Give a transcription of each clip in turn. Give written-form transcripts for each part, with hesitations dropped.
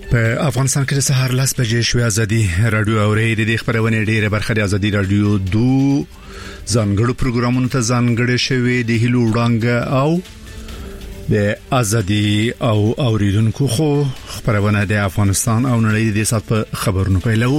په افغانستان کې د سهار 10 بجې شوې ازادي رادیو اوري د خبرونه ډیره برخه د ازادي رادیو دو ځانګړو پروګرامونو ته ځانګړې شوې د هلو وړاندې او د ازادي او اوریدونکو خو خبرونه د افغانستان او نړۍ د سات په خبرونو پیلو.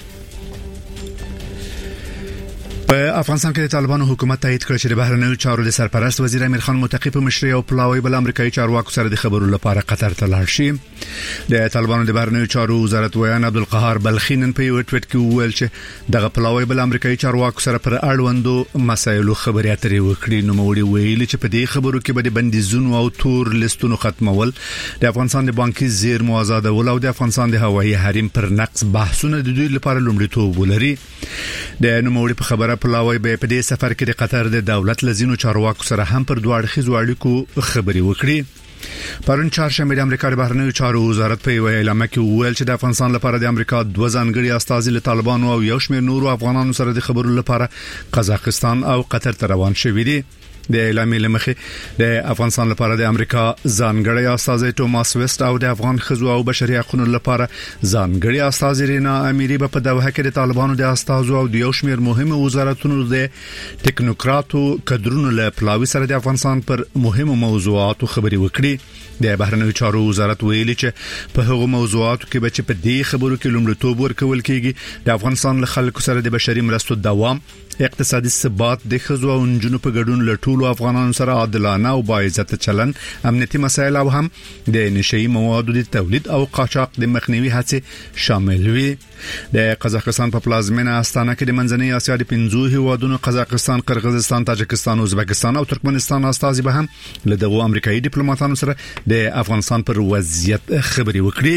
په افغانستان کې د طالبانو حکومت تایید کړ چې د بهرنیو چارو د سرپرست وزیر امیر خان متقی په مشرۍ او پلاوی بل امریکایي چارواکو سره د خبرو لپاره قطر ته لاړ شي. د طالبانو د بهرنیو چارو وزارت ویان عبدالقهار بلخی نن په یو ټویټ کې وویل چې دغه پلاوی بل امریکایي چارواکو سره پر اړوندو مسایلو خبرې اترې وکړي. نو موړي ویلي چې په دې خبرو کې به د بندیزونو او تور لیستونو ختمول، د افغانستان د بانکي زیرمو آزادول او د افغانستان د هوایي حریم پر نقص بحثونه د دوی لپاره لومړیتوب ولري. د نوموړي په خبره پلاوی به په دې سفر کې د قطر د دولت لزینو چارواکو سره هم پر دوه اړخیزو اړیکو خبرې وکړي. پرون چهارشنبه د امریکا د بهرنیو چارو وزارت په یو اعلامیه کې وویل چې د افغانستان لپاره د امریکا دوه ځانګړي استازي له طالبانو او یو شمېر نورو افغانانو سره د خبرو لپاره قزاقستان او قطر ته روان شوي دي. د اعلامیې لمخې د افغانستان لپاره د امریکا ځانګړي استازي ټوماس ویسټ او د افغان خزو او بشري حقوقو لپاره ځانګړي استازي رینا اميري په دوحه کې د طالبانو د استازو او د یو شمېر مهمه وزارتونو د ټیکنوکراتو کډرونو له پلاوی سره د افغانستان پر مهمو موضوعاتو خبري وکړي. د بهرنیو چارو وزارت ویلي چې په هغو موضوعاتو کې به چې په دې خبرو کې لومړیتوب ورکول کېږي د افغانستان له خلکو سره د بشري مرستو دوام، اقتصادي ثبات، د خزو او نجونو په ګډون له ټولو افغانانو سره عادلانه او باعزت چلن، امنیتي مسایل او هم د نشئی موادو د تولید او قاچاق د مخنیوي هڅې شامل وي. د قزاقستان په پلازمینه استانه کې د منځنۍ اسیا د 5 هیوادونو قزاقستان، قرغیزستان، تاجکستان، ازبکستان او ترکمنستان استازي به هم له دغو امریکایي ډیپلوماټانو سره د افغانستان پر وضعیت خبري وکړي.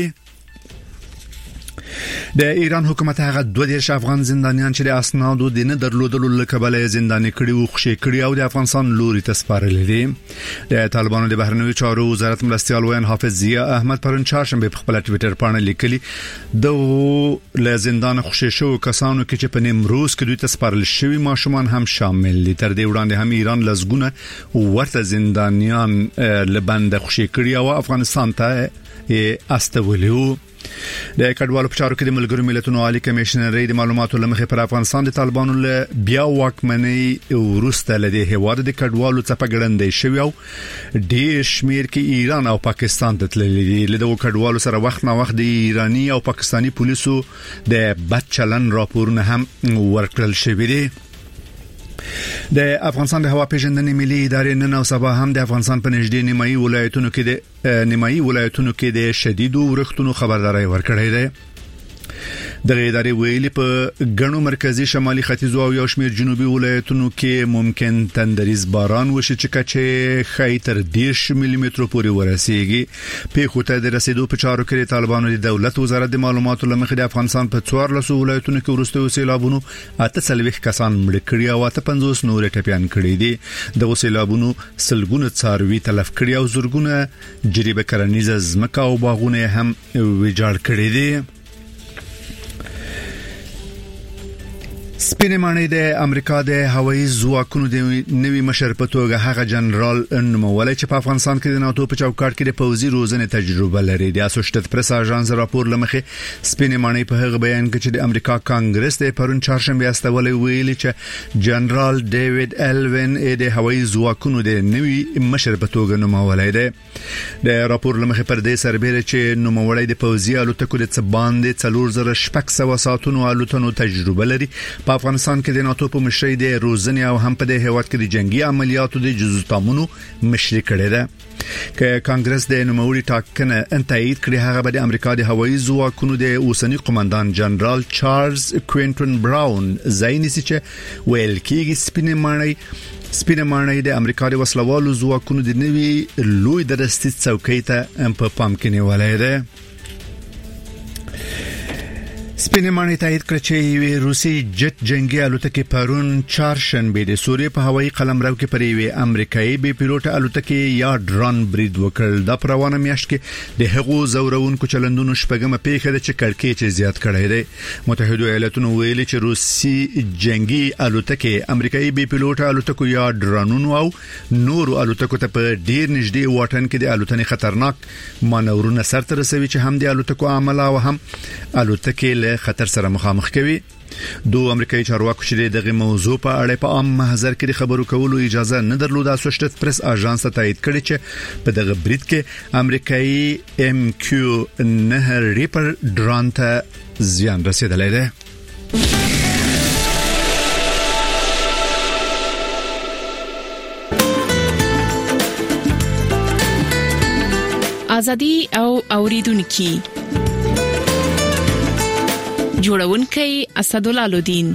د ایران حکومت هغه 22 افغان زندانیان چې د اسنادو د نه درلودلو لکبله زنداني کړي او خوشي کړي او د افغانستان لوري ته سپارل دي. د طالبانو د بهرنیو چارو وزارت مرستيال وین حافظ ضیا احمد پرون چهارشنبه په خپل ټوئیټر باندې لیکلي د له زندان خوشي شو کسانو کې چې په نیمروز کې دوی ته سپارل شوی ماشومان هم شامل دي. تر دې وړاندې هم ایران لزګونه ورته زندانیان لبند خوشي کړي او افغانستان ته استولیو. د کډوالو په چارو کې د ملګرو ملتونو عالی کمشنري د معلوماتو لمخې پر افغانستان د طالبانو له بیا واکمنۍ ورسته لدی هواد د کډوالو څخه ګړندې شوی او ډیر شمیر کې ایران او پاکستان ته تللي دي. له کډوالو سره وخت نه وخت د ایرانی او پاکستانی پولیسو د بد چلن راپورونه هم ورکړل شوی دي. د افغانستان د هوا پیژندنې ملي ادارې نن او سبا هم د افغانستان په نږدې نیمایي ولایتونو کې د شدیدو ورښتونو خبرداري ورکړې ده. د ادارې ویلي په غنو مرکزی شمالي ختیځو او یو شمېر جنوبي ولایتونو کې ممکن تندریز باران وشي چې کچې خې تر 10 ملي متر پورې ورسیږي. په خوته د رسیدو په چارو کې طالبانو د دولت وزارت د معلوماتو لمخې د افغانستان په 14 ولایتونو کې ورستوي سیلابونو 48 کسان مړ کړي او 50 نور ټپيان کړي دي. د سیلابونو سلګونه څاروي تلف کړي او زورګونه جریبه کرنیزه ځمکه او باغونه هم ویجاړ کړي دي. سپینې ماڼۍ د امریکا د هوایي ځواکونو د نوي مشر په توګه هغه جنرال نومولی چې په افغانستان کې د ناتو په چوکاټ کې د پوځي روزنې تجربه لري. د اسوسییټډ پریس اژانس راپور لمخې سپینې ماڼۍ په هغه بیان کې چې د امریکا کانګرس د پرون چهارشنبه استولې ویلي چې جنرال ډیوډ الوین د هوایي ځواکونو د نوي مشر په توګه نومولی دی. د راپور لمخې پر دې سربېره چې نومولی د پوځي الوتکو د باندې 4600 ساعتونو الوتنو تجربه لري. په افغانستان کې د ناتو په مشرۍ د روزنې او هم په د هیواد کې د جنگي عملیاتو د جزو تامونو مشري کړې ده. که کانګرس د نوموړي ټاکنه تایید کړي هغه به د امریکا د هوایي ځواکونو د اوسنی قومندان جنرال چارلز کوینټن براون زاینسی چې ویل کېږي سپینې ماڼۍ د امریکا د وسلوالو ځواکونو د نوي لوی درستي څوکۍ ته په پام کې نیولای ده. سپینمانه تایید کړ چې روسي جت جنگي الوتکې پرون چهارشنبه د سوریې په هوایي قلمرو کې پر یوې امریکایي بي پیلوټ الوتکې یا ډرون برید وکړ. د پروانه میاشت کې د هغو زورونکو چلندونو شپږمه پیښه ده چې کړکېچ زیات کړی دی. متحده ایالاتونو ویلي چې روسي جنگي الوتکې امریکایي بي پیلوټ الوتکو یا ډرونونو او نورو الوتکو ته په ډیر نږدې واټن کې د الوتنې خطرناک مانورونه سرته رسوي چې هم د الوتکو عمل او هم الوتکې خطر سره مخامخ کوي. دوه امریکایي چارواکو چې دغه موضوع په اړه په عام محضر کې خبرو کولو اجازه نه درلوده اسوسییټډ پریس اژانس ته تایید کړی چې په دغه برید کې امریکایي MQ-9 ریپر ډرون ته زیان رسیدلی دی. ازادي او اوریدونکو جوړونکی اسدالله الدین.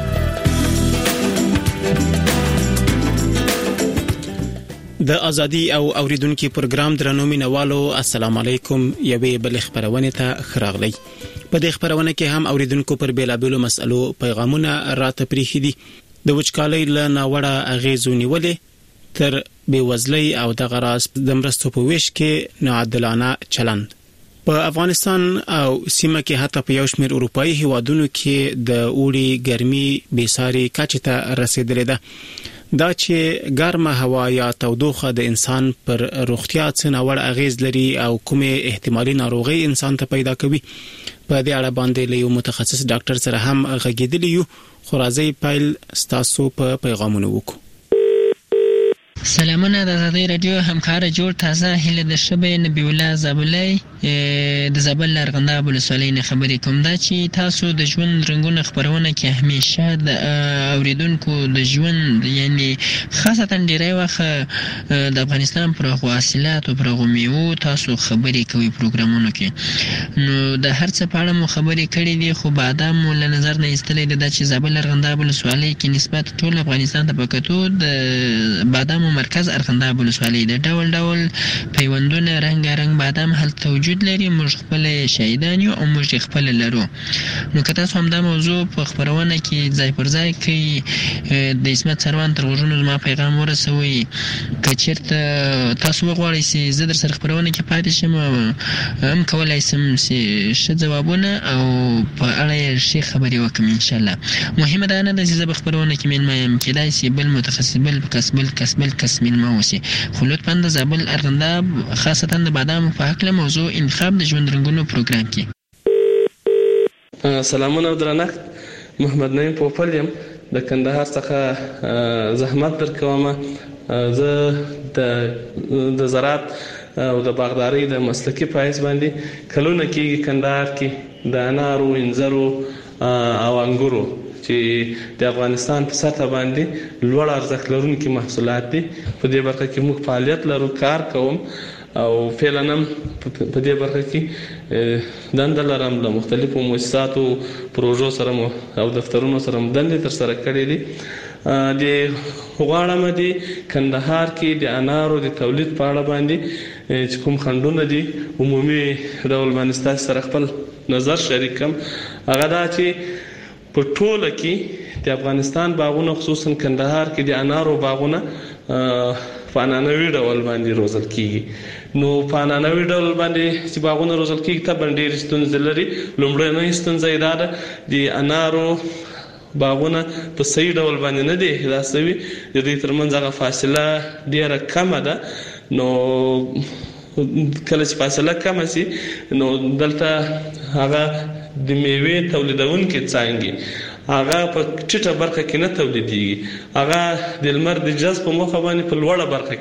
د ازادي او اوریدونکو پروګرام درنو مینوالو السلام علیکم. یوې بل خبرونه ته خراغلی. په دې خبرونه کې هم اوریدونکو پر بیلابیلو مسلو پیغامونه راته پریخي دي. د وچکالۍ له ناوړه اغیزو نیولې تر بیوزلۍ او د غراس د مرستو په ویش کې ناعادلانه چلند په افغانستان او سیمه کې حتی په یو شمېر اروپאי هیوادونو کې د اوړي ګرمي بېساري کچې ته رسیدلې ده. دا چې ګرمه هوا یا تودوخه د انسان پر روغتیا څه ناوړه اغیز لري او کومه احتمالي ناروغي انسان ته پیدا کوي په دې اړه باندې له متخصص ډاکټر سره هم غږیدلی یو. خو راځي پیل ستاسو په پیغامونو وکړو. سلامونه د ازادي رادیو همکار جوړ تازه هله د شبې نبی الله زابلای د زابل لرغنده ولسوالۍ نه خبرې کوم. دا چې تاسو د ژوند رنگونه خبرونه کې همیشه د اوریدونکو د ژوند یعنی خاصتا ډیری وخت د افغانستان پر حاصلات او پر میوه تاسو خبرې کوي پروګرامونو کې. نو د هر څه په اړه مو خبرې کړې دي خو بادام له نظر نه ایستلې ده چې زابل لرغنده ولسوالۍ کې نسبت ټول افغانستان ته پکتو د بادام مرکز ارغنده ولسوالۍ د ډول ډول پیوندونه رنگ بادام هلته وجود لري. موږ خپل شهیدان یو او موږ خپل لرو. نو که تاسو هم دا موضوع په خبرونه کې ځای پر ځای کې د اسمت سروان تر غوږونو زما پیغام ورسوي. که چیرته تاسو وغواړئ چې زه در سره خبرونه کې پاتې شم هم کولای شم چې ښه ځوابونه او په اړه یې ښې خبرې وکړم ان شاء الله. مهمه دا نه ده چې زه به خبرونه کې مېلمه یم، کېدای شي بل متخصص بل کس مېلمه اوسي. خو لطفا د زابل ارغنده خاصتا د بادامو په هکله موضوع انتخاب د ژوند رنګونو پروګرام کې. سلامونه او درنښت. محمد نعیم پوپل یم د کندهار څخه زحمت درکوم. زه د زراعت او د باغدارۍ د مسلکي پایز باندې کلونه کې کندهار کې د انارو، انځرو او انګورو چې د افغانستان په سطح باندې لوړ ارزښت لرونکي محصولات دي. په دې برخه کې موږ فعالیت لرو، کار کوم او فعلا په دې برخه کې دنده لرم. د مختلفو مؤسساتو پروژو سره او دفترونو سره دندې تر سره کړې دي. د غواړم د کندهار کې د انارو د تولید په اړه باندې چې کوم خندونه دي عمومي ډول باندې تاسو سره خپل نظر شریک کوم. هغه دا چې په ټوله کې د افغانستان باغونه خصوصا کندهار کې د انارو باغونه په عنعنوي ډول باندې روزل کیږي. نو په عنعنوي ډول باندې چې باغونه روزل کیږي ته ډېرې ستونزې لري. لومړنۍ ستونزه دا ده د انارو باغونه په صحیح ډول باندې نه دي احداث شوي. د دې ترمنځ هغه فاصله ډېره کمه ده. نو کله چې فاصله کمه شي نو دلته هغه د میوې تولیدونکو څنګه هغه په ټیټه برخه کې نه تولیديږي. هغه د لمر د جذب په مخه باندې په لوړه برخه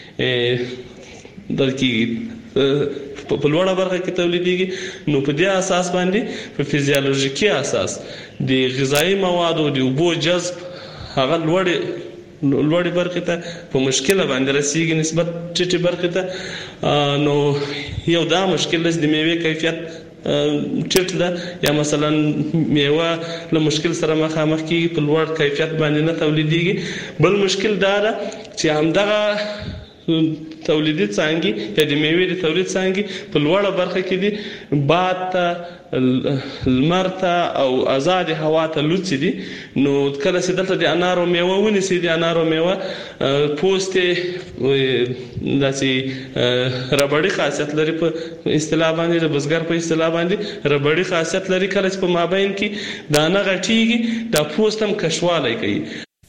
کې په لوړه برخه کې تولیديږي. نو په دې اساس باندې په فزیولوژیکي اساس د غذایی موادو د اوبو جذب هغه لوړې برخه ته په مشکله باندې رسیږي نسبت ټیټه برخه ته. نو یو دا مشکل د میوې کیفیت چټ ده یا مثلا میوه له مشکل سره مخامخ کیږي، په لوړ کیفیت باندې نه تولیديږي. بل مشکل دا ده چې همدغه تولیدي څانګې یا د میوې د تولید څانګې په لوړه برخه کې دي، باد ته، لمر ته او آزاد هوا ته لوڅ دي. نو کله چې دلته د انارو میوه ونیسي، د انارو میوه پوست داسې ربړی خاصیت لري، په اصطلاح باندې د بزګر په اصطلاح باندې ربړی خاصیت لري. کله چې په مابین کې دانه غټیږي دا پوست هم کشوالی کوي.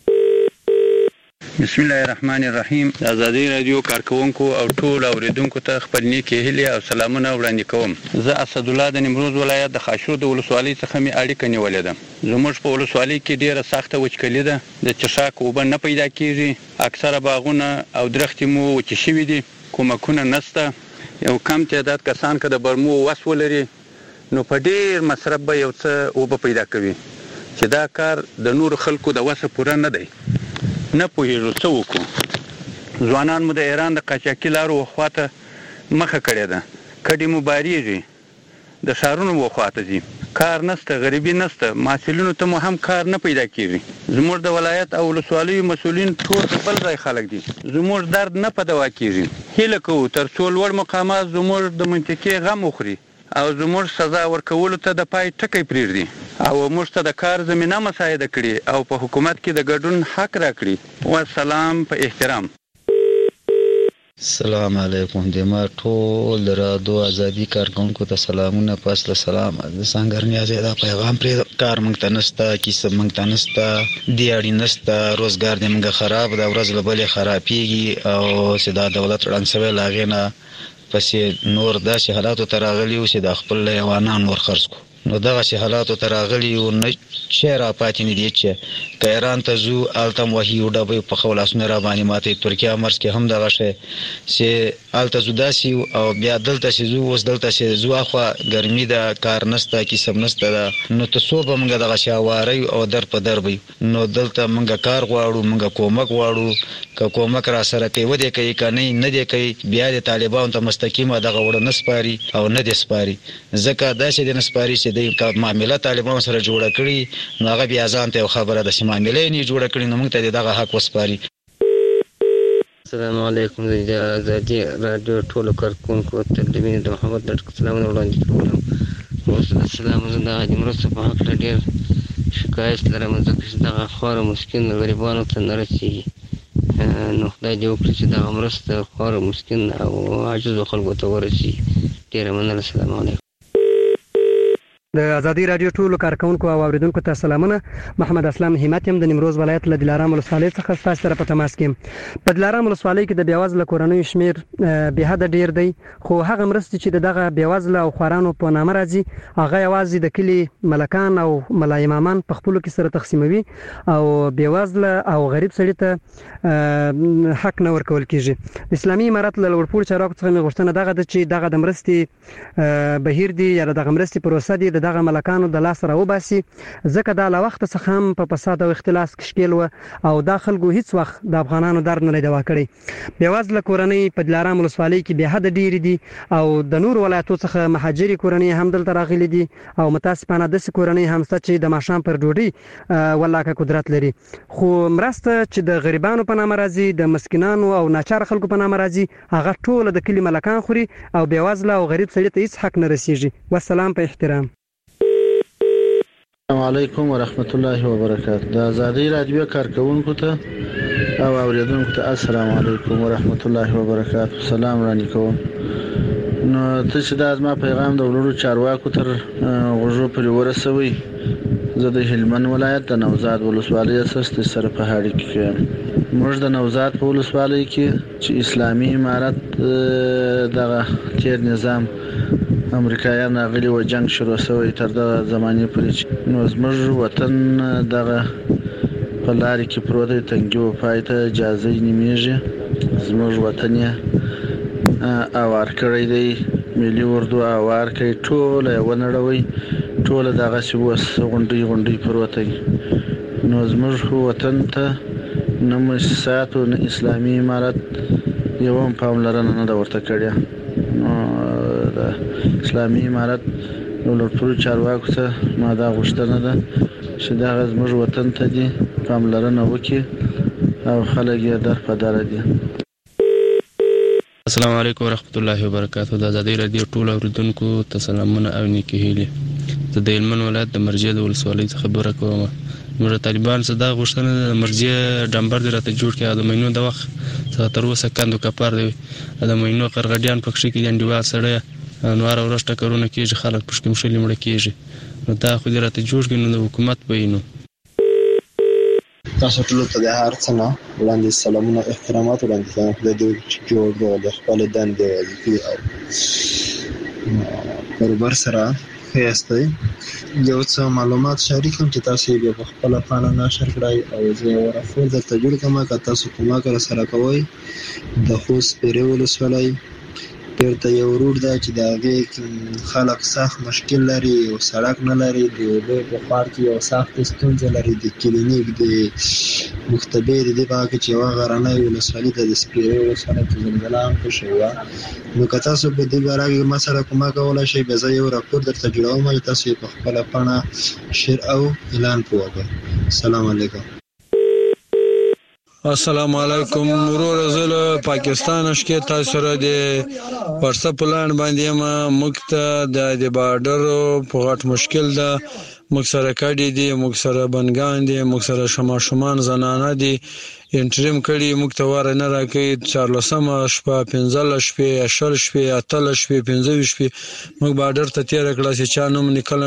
بسم الله الرحمن الرحیم. آزادی رادیو کارکونکو او ټول اوریدونکو ته خپل نیکی هیلې او سلامونه وړاندې کوم. زه اسد الله د نیمروز ولایت د خاشرود ولسوالۍ څخه می اړیکه نیولې ده. زموږ په ولسوالۍ کې ډیره سخته وچکلي ده، د چشاک اوبه نه پیدا کیږي، اکثره باغونه او درختې مو وچ شوي دي، کومکونه نشته. یو کم تعداد کسان که د برمو وس ولري نو په ډیر مصرف به یو څه اوبه پیدا کوي، چې دا کار د نور خلکو د وسه پوره نه دی. نه پوهېږو څه وکړو. ځوانان مو د ایران د قاچاقي لارو خواته مخه کړې ده، کډې مو باریږي، د ښارونو خواته ځي، کار نشته، غریبي نشته، محصلینو ته مو هم کار نه پیدا کېږي. زموږ د ولایت او ولسوالیو مسؤلین ټول بل ځای خلک دي، زموږ درد نه په دوا کېږي. هیله کوو تر څو لوړ مقامات زموږ د منطقې غم وخوري او زموږ سزا ورکولو ته د پای ټکی پرېږدي او موږ ته د کار زمینه مساعده کړي او په حکومت کې د ګډون حق راکړي. والسلام په احترام. السلام علیکم. د ما ټول رادیو ازادي کارکونکو ته سلامونه. پس له سلام د سنگر نیازه دا پیغام پر کار مونږ ته نشته، کیسه مونږ ته نشته، دیاړي نشته، روزګار دې مونږ خراب دا ورځ له بلې خرابېږي او سدا دولت رانسوي لاغینه پسې نور داسې حالاتو ته راغلي و چې د خپل لیوانان ور خرڅ کو. نو دغه شي حالاتو ته راغلي و نه چې را پاتې نه دي چې که ایران ته ځو هلته م وحي ډبې په خپل لاسونه را باندې ماتې. ترکیه مرز کې هم دغه شی چې هلته ځو داسې او بیا دلته چې ځو اوس دلته چې ځو اخوا ګرمي ده، کار نشته، کیسه نشته ده، نو ته څو به موږ دغه شی هواری او در په در وي. نو دلته موږ کار غواړو، موږ کومک غواړو. که کومک را سره کوي ودې کوي که نه دې کوي بیا د طالبانو ته مستقیمه دغه وړه نه سپاري او نه دې سپاري، ځکه داسې دې نه سپاري چې دوی که معامله طالبانو سره جوړه کړي نو هغه بیا ځان ته یو خبره ده چې معامله یې نه جوړه کړي نو موږ ته دغه حق وسپاري. السلام علیکم. د ازادي رادیو ټولو کارکونکو ته د مینې د محبت د سلامونه وړاندې کوم. اوس د سلام زه د حاجي مرستو په هکله ډېر شکایت لرم، ځکه چې دغه خواره مسکین غریبانو ته نه رسېږي. نو خدای دې وکړي چې دغه مرسته خواره مسکین او عاجزو خلکو ته ورسېږي. ډېره مننه. السلام علیکم. د ازادي رادیو ټولو کارکونکو او اوریدونکو ته سلامونه. محمد اسلام همت يم د نیمروز ولایت له دلارام ولسوالۍ څخه ستاسو سره په تماس کې. په دلارام ولسوالۍ کې د بیوزله کورنیو شمیر به حد ډیر دی، خو هغه مرستې چې دغه بیوزله او خوارانو په نامه راځي هغه یوازې د کلی ملکان او ملای امامان په خپل کې سره تقسیموي او بیوزله او غریب سړي ته حق نه ورکول کیږي. اسلامي امارت له لوړپوړ چارواکو څخه غوښتنه دغه ده چې دغه د مرستې بهیر دی یا دغه مرستې پروسه دی دغه ملکانو د لاس راوباسي، ځکه دا له وخت څخه هم په فساد او اختلاس کې شکیل و او دا خلکو هیڅ وخت د افغانانو درد نه دوا کړی. بیوزله کورنۍ په دلارام ولسوالۍ کې به حد ډیر دي او د نور ولایتو څخه مهاجري کورنۍ هم دلته راغلي دي او متاسفانه داسې کورنۍ هم شته چې د ماښام پر ډوډۍ ولاکه قدرت لري. خو مرسته چې د غریبانو په نامه راځي، د مسکینانو او ناچار خلکو په نامه راځي، هغه ټول د کلی ملکان خوري او بیوزله او غریب سړي ته هیڅ حق نه رسیږي. والسلام په احترام. السلام علیکم ورحمت الله وبرکاته. د ازادي رادیو کارکونکو ته او اوریدونکو ته السلام علیکم ورحمت الله وبرکاته. سلام وړاندې کوم. نو ته چې دا زما پیغام د ولورو چارواکو تر غوږو پورې ورسوي. زه د هلمند ولایت د نوزاد ولسوالۍ اساس سره په هاړي کې یم. موږ د نوزاد په ولسوالۍ کې چې اسلامي امارت دغه تیر نظام امریکایان غلي و جنگ شروع شوی تر د زمانه پورې، نو زموږ وطن دغه په لارې کې پروت دی، تنګي و پای ته اجازه نیمیږي. زموږ وطن یې اوار کړی دی، ملي اردو اوار کوي، ټول یې ونړوي، ټول دغه سی وس غونډي پروت دی. نو زموږ وطن ته نه مؤسسات او نه اسلامي امارت یو هم پاملرنه نه ورته کړې. اسلامي امارت ولورپور چارواکو ته ما دا غوښتنه ده چې دا زموږ وطن ته دي پاملرنه وکړي او خلک یې در په دره دي. السلام علیکم ورحمت الله وبرکاتہ. د ازادي رادیو ټول اوریدونکو ته سلامونه او نیکی هیلې. زه د هلمند ولایت د مرجې د ولسوالۍ څخه خبره کوم. موږ طالبان څخه دا غوښتنه د مرجې ډمبر دی راته جوړ کړي د مینو د وخت څخه تر اوسه کندو کپار دی د مینو قرغډیان پکښې کې انډیوال سره انوار ورشت کارونه کېږي خلک پښکې مشلې مړه کېږي نو دا خو دې راته جوړ کړي نو د حکومت بینو. تاسو ټول ته د هر څه نه وړاندې سلامونه احترامات وړاندې کوم. د دې جوړ د خپل دندې او کاروبار سره خیاستئ یو څه معلومات شریکم چې تاسو یې په خپل پاڼه نشر کړئ او زه ورافور درته جوړ کوم که تاسو کومه سره کوئ. د خوست پیرې ولسوالۍ بیرته یو روډ ده چې د هغې خلک سخت مشکل لري او سړک نه لري. د اوبه په خوا کې یو سخت ستونزه لري. د کلینیک د مختبر د دې په هغه کې چې یوه غرنۍ ولسوالي ده د سپیرې ولسوالۍ کې زلزله هم پېښه وه. نو که تاسو په دې باره کې ما سره کومه کولی شئ بیا زه یو راپور درته جوړوم چې تاسو یې په خپله پاڼه شیر او اعلان پرې وکړئ. السلام علیکم. السلام علیکم ورور زه له پاکستان شکه تاسو سره د واتساپ پلان باندې ما مکته د بارډر په غټ مشکل ده. موږ سره کډی دي موږ سره بنګان دي موږ سره شماشومان زنانه دي انټریم کړي موږ ته واره نه راکړي 14 شپه 15 شپې 10 شپې 8 شپې 15 شپې موږ بارډر ته تیر کړل چې چا نوم نکله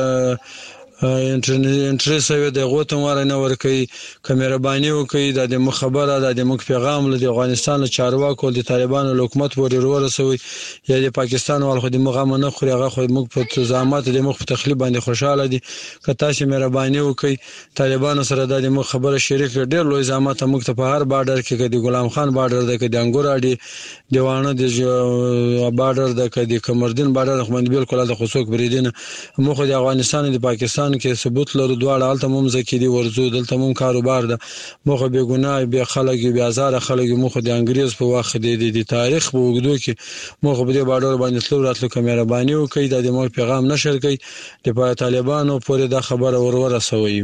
انټری سوي د غوتم واره نه ور کوي کیمرا باندې وکي د مخبره د مخ پیغام له افغانستان له چارواکو د طالبانو حکومت پورې ورسوي یا د پاکستان ول خو د مغام نه خوري هغه خو موږ په تزامات د مخ په تخلیب باندې خوشاله دي که تاسو مهرباني باندې وکي طالبانو سره د مخ خبره شریک ډېر لوی زامات موږ ته په هر بارډر کې د غلام خان بارډر د انګور اډي دیوانه د بارډر د کمردین بارډر خو باندې بالکل د خصوص بریدنه مخ د افغانستان د پاکستان کې ثبوت لرو دواړه الته موږ ځکې دی ورزو دلته موږ کاروبار ده موږ به ګناه به خلک به هزار خلک موږ د انګريز په وخت د تاریخ په وګړو کې موږ به د بارډر باندې تلو راتلو کیمرا باندې وکړي د موږ پیغام نشر کړي د طالبانو پورې دا خبره ورور سوي.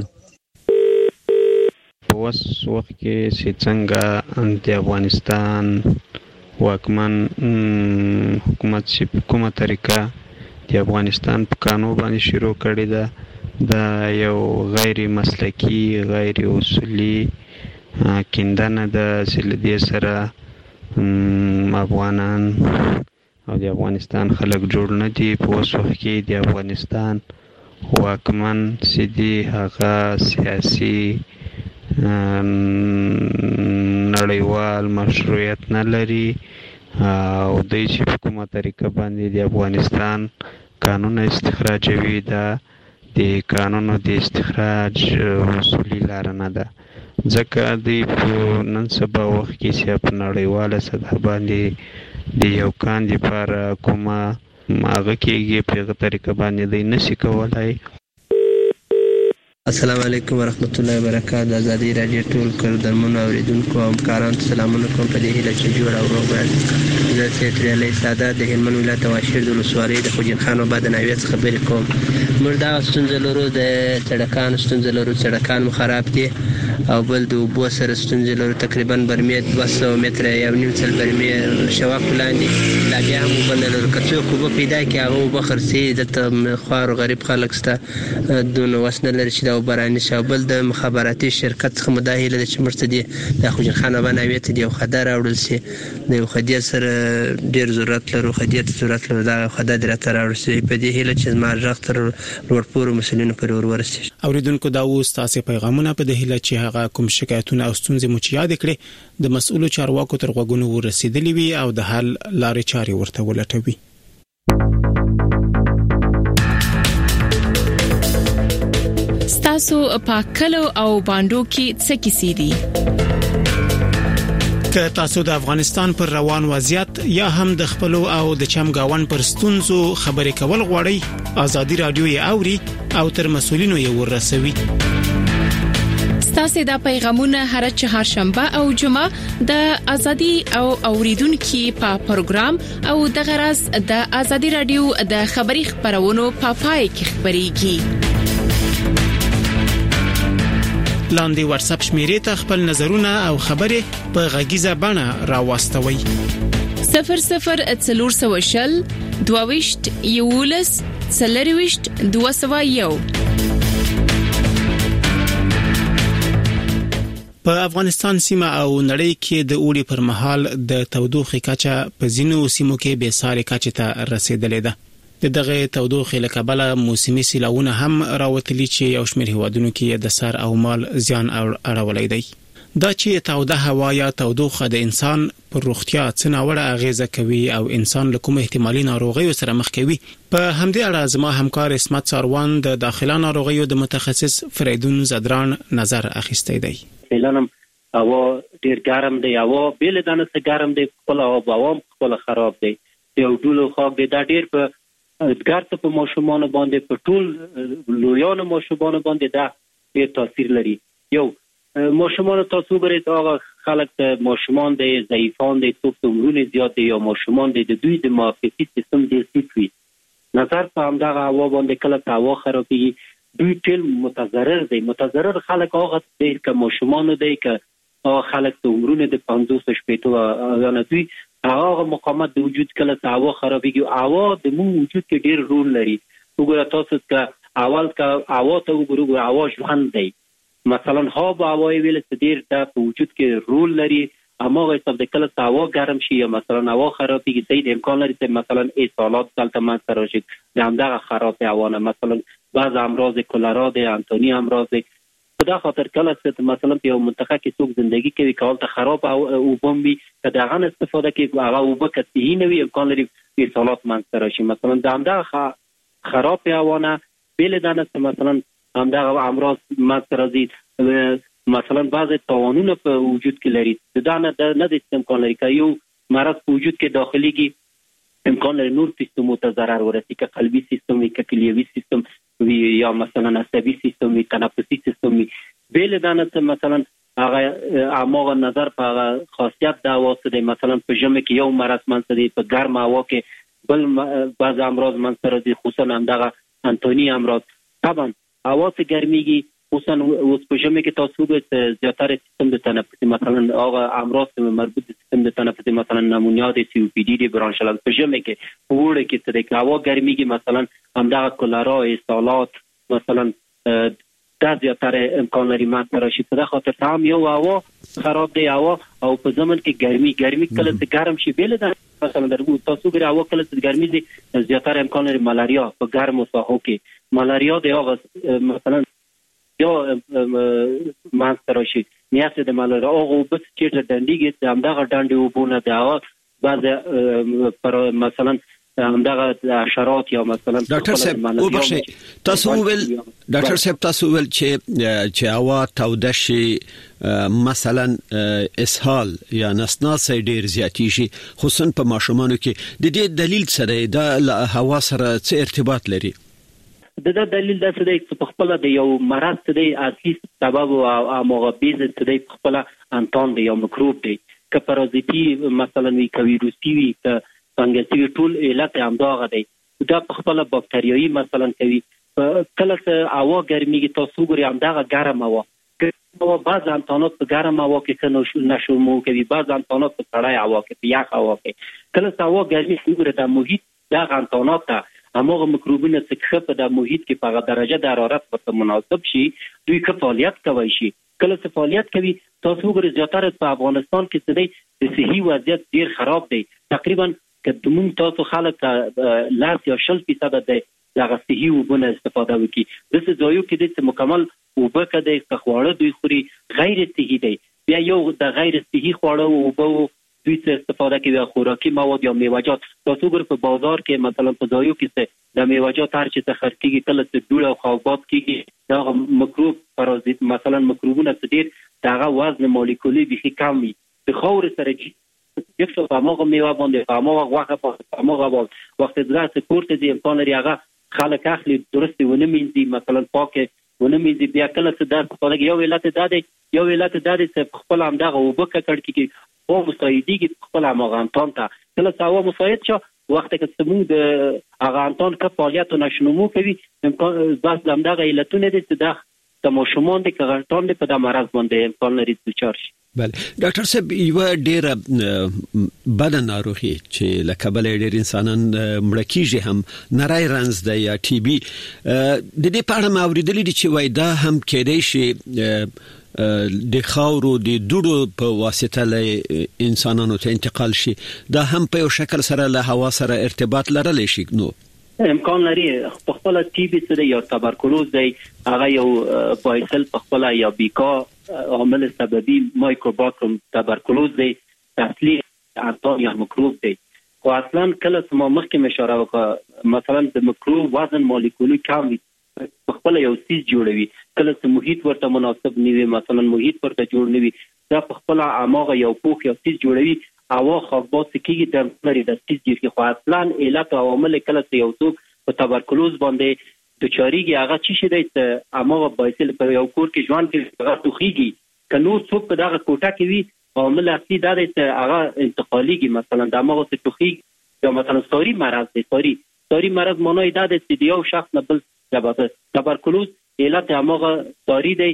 اوس وخت کې چې څنګه د افغانستان واکمن حکومت چې کومه طریقه د افغانستان په قانون باندې شروع کړی ده دا یو غیر مسلکی غیر اصولي کیندنه ده چې دې سره افغانان او د افغانستان خلک جوړ نه دي. په اوس وخت کې د افغانستان واکمن چې دی هغه سیاسي نړیوال مشروعیت نه لري او د چې په کومه طریقه باندې د افغانستان قانون استخراجوي دا د قانونو د استخراج اصولي لار نه ده ځکه د نن سبا وخت کې چې په نړیواله سطح باندې د یو کاندي لپاره کومه هغه کېږي په هغه طریقه باندې دی نشي کولای. السلام علیکم ورحمت الله وبرکاته. ازادي رادیو ټول کردمون اوریدونکو او همکارانو ته سلامونه کوم په دې هیله چې جوړ او روغ یاست. زه سید علي سادات د هلمند ولایت واشیر د ولسوالۍ د خوجین خان آباد ناویت خبرې کوم. موږ دا ستونزه لرو د سړکانو ستونزه لرو سړکان مو خراب دي او بل د اوبو سره ستونزه لرو تقریبا برمې 200 متره یو نیم څل برمې شواک لاندې لا بیا هم بل لرو کڅو کو پیدا کې هغه بخرسي د خوار غریب خلک سره دونه وسنه لري چې او برانی شابل د مخابراتي شرکت څخه مداهله د چمرته دي د خوجین خان بنویت دی او خدای راوړل سي د خدای سره ډیر ضرورت لرو خدای ته ضرورت لرو دا خدای درته راوړل سي په دې هله چې ما ژغتر ورپور مسلمانانو پر ورسي. اوریدونکو دا اوس تاسو پیغامونه په دې هله چې هغه کوم شکایتونه او ستونزې مو چې یاد کړې د مسؤلو چارواکو تر غوږونو ورسېدلې وي او د حل لارې چارې ورته ولټوي. تاسو پاکلو او باندو کې څه کیسې دي؟ که تاسو د افغانستان پر روان وضعیت یا هم د خپل او د چمګاون پر ستونزو خبرې کول غواړئ ازادي رادیو یې اوري او تر مسؤلینو یې ورسوي. تاسو دا پیغامونه هر چهارشنبه او جمعه د ازادي او اوریدونکو په پروګرام او د غرض د ازادي رادیو د خبري خبرونو په پای کې خبريږي. لاندې واتس اپ شمیرې ته خپل نظرونه او خبرې په غږیزه بڼه راوستوي. 0040 22 11 40 201. په افغانستان سیمه او نړۍ کې د اوړي پر مهال د تودوخې کچه په ځینو سیمو کې به ساري کچه ته رسیدلې ده. دغه تودوخې له کبله موسمي سیلاوونه هم راوتلي چې یو شمېر هیوادونو کې د سر او مال زیان اړولی دی. دا چې توده هوا یا تودوخه د انسان پر روغتیا څه ناوړه اغیزه کوي او انسان له کوم احتمالي ناروغیو سره مخ کوي، په همدې اړه زما همکار اسمت ساروان د داخله ناروغیو د متخصص فریدون زدران نظر اخیستی دی. فعلا هوا ډیر ګرم دی، هوا بیل دانه څه ګرم دی، خپل هوا خپل خراب دی، یو ډول خاک دی. دا ډیر په ګرځ په ماشومان باندې په ټول لویان ماشومان باندې دا ډیر تاثیر لري. یو ماشومان تاسو ګورئ هغه خلک ته ماشومان دی ضعیفان دی، څوک عمرونه زیات دی یا ماشومان دی، د دوی د معافیتي سیستم ډیر ټیټ وي. نظر په همدغه هوا باندې کله هوا خرابېږي، دوی ټول متضرر دي. متضرر خلک هغه دي که ماشومان دي که خلک د عمرونه د 50 شپېتو نه دوی هغه مقاومت د وجود کله هوا خرابېږي. هوا د مو وجود کې ډیر رول لري. وګوره تاسو که اول که هوا ته وګورئ، هوا ژوند دی. مثلا هوا ویل چې ډیر د وجود کې رول لري. هماغه حساب د کله هوا ګرم شي یا مثلا هوا خرابېږي، د امکان لري چې مثلا اصالات دلته منځته راشي د همدغه خراب هوا نه. مثلا بعض امراض کولرا دی، انتونی امراض دی. په دا خاطر کله چې مثلا په یو منطقه کې څوک زندگی کوي که هلته خراب او بمبي که دغه نه استفاده کوي هغه اوبه که صحي نه وي امکان لري اصالات منځته راشي. مثلا د همدغه خراب هوا نه بیل دانه چې مثلا همدغه امراض منځته راځي. مثلا بعض توانونه په وجود کې لري، دا نه د امکان لري که یو مرض په وجود کې داخليږي امکان لري نور سیستمو ته ضرر ورسي، که قلبي سیستم وي، که کلیوي سیستم وي، یا مثلا عصبي سیستم وي، تنفسي سیستم وي. بیل دانه چې مثلا هغه اماغه نظر په هغه خاصیت دا واسطه دی. مثلا په ژمي کې یو مرض منځته دی، په ګرم هوا کې بل بعض امراض منځته راځي، خصوصا همدغه انتوني امراض. طبعا هوا چې ګرميږي خصوصا اوس په ژمي کې تاسو وګورئ زیاتره سیستم د تنفسي مثلا هغه امراض مربوط د سیستم د تنفسي مثلا نمونیا دی، سی او پی ډي دی، برانشل په ژمي کې په وړه کې څه دی هوا ګرميږي مثلا همدغه کولرا اصالات مثلا دا زیاتره امکان لري ماته راشي. په خاطر هم یو هوا خراب دی هوا او په زمن کې ګرمي کله چې ګرم شي بیل ده مثلا درګو تاسو ګره هوا کله چې ګرمي دي زیاتره امکان لري ملاریا په ګرم ساحو کې ملاریا دی هغه مثلا یا مانستر راشي نیاسه د مالره هغه بس چې ډنډیږي همدغه ډنډي وبونه دا بعض پر مثلا همدغه حشرات یا مثلا ډاکټر صاحب وبخښئ تاسو ول ډاکټر صاحب تاسو ول چې هوا توده شي مثلا اسهال یا نسناس ډیر زیاتی شي خصوصا په ماشومانو کې د دې دلیل سره د هوا سره څه ارتباط لري؟ دا دلیل دا څه دی چې په خپل د یو مرض څه دی اصلي سبب او مغبیز څه دی په خپل انتون دی یو مکروب دی که پارازیتی مثلا وی که ویروسي وي که فنګسي ټول علت همدغه دی. دا په خپل باکتریایي مثلا کوي. کله چې هوا ګرميږي تاسو ګورئ همدغه ګرم هوا که بعض انتونات په ګرم هوا کې نشو کوي، بعض انتونات په سړی هوا کې په یخ هوا کې. کله چې هوا ګرمي ګورئ د محیط دغه انتونات ته هماغه مکروبونه چې په د محیط کې په درجه د حرارت ورته مناسب شي دوی که فعالیت کوي شي. کله چې فعالیت کوي تاسو وګورئ زیاتره په افغانستان کې څه دی د صحي وضعیت ډیر خراب دی. تقریبا که موږ تاسو خلک لاس یا 0% د دغه صحي وبونه استفاده وکړي د څه ځایو کې د مکمل وبه کده خواړه دوی خوري غیر صحي دی. بیا یو د غیر صحي خواړه وبو دوی څه استفاده کوي خوراکي مواد یا میوه‌جات. تاسو ګور په بازار کې مثلا په ځایو کې د میوه‌جات هر چې څخه کیږي کله چې ډوړ او خوابات کیږي دا مکروب پارازیت مثلا مکروبونه څه ډیر دغه وزن مالیکولي به کم وي د خور سره یک څه هغه میوه باندې هغه واخه هغه وخت درته سپورت دي امکان لري هغه خلک اخلي درسته ونه مینځي مثلا پاکه ونه مینځي بیا کله چې دا په یو علت دادې چې خپل همدغه وبکه کړ کې او مساعدېږي خپل هغه انتون ته کله چې هوا مساعد شو وخت کې سمون د هغه انتون کې فعالیت نشنمو کوي امکان بس همدغه علتونه دي چې د ماشومان د کغړتون په د مرض باندې امکان لري چې چارش بله ډاکټر صاحب یو ډیره بد ناروغي چې لکه بل ډیر انسانان مړه کیږي هم نری رنز د یا ټي بي د دې په اړه ما اوریدلې دي چې وای دا هم کېدای شي د خاورو د دوړو په واسطه له انسانانو ته انتقال شي دا هم په یو شکل سره له هوا سره ارتباط لرلی شي نو امکان لري په خپل ټي بي سره یا تبرکلوز دی هغه یو بایسل په خپل یا بیکا عامل سببي مایکروباکتریم تبرکلوز دی اصلي انتون یا میکروب دی خو اصلا کله چې ما مخکې اشاره وکړه مثلا د میکروب وزن مالیکولي کم وي په خپل یو سیس جوړوي کله چې محیط ورته مناسب نه وي مثلا محیط ورته جوړ نه وي دا په خپل عماغه یو پوښ یو سیس جوړوي هوا خاکباز کیږي د لري د سیس جوړي خو اصلا علت او عامل کله چې یو څوک په تبرکلوز باندې د چاريږي هغه چی شي د عماغه بایسل په یو کور کې ژوند کې هغه توخیږي کنو څوک په دغه کوټه کې وي عامل اصلي دا د هغه انتقاليږي مثلا د عماغه ته توخیږي یا مثلا سوري مرض دی سوري مرض مونږ دا د یو شخص نه بل تبرکلوز علت عماغه سوري دی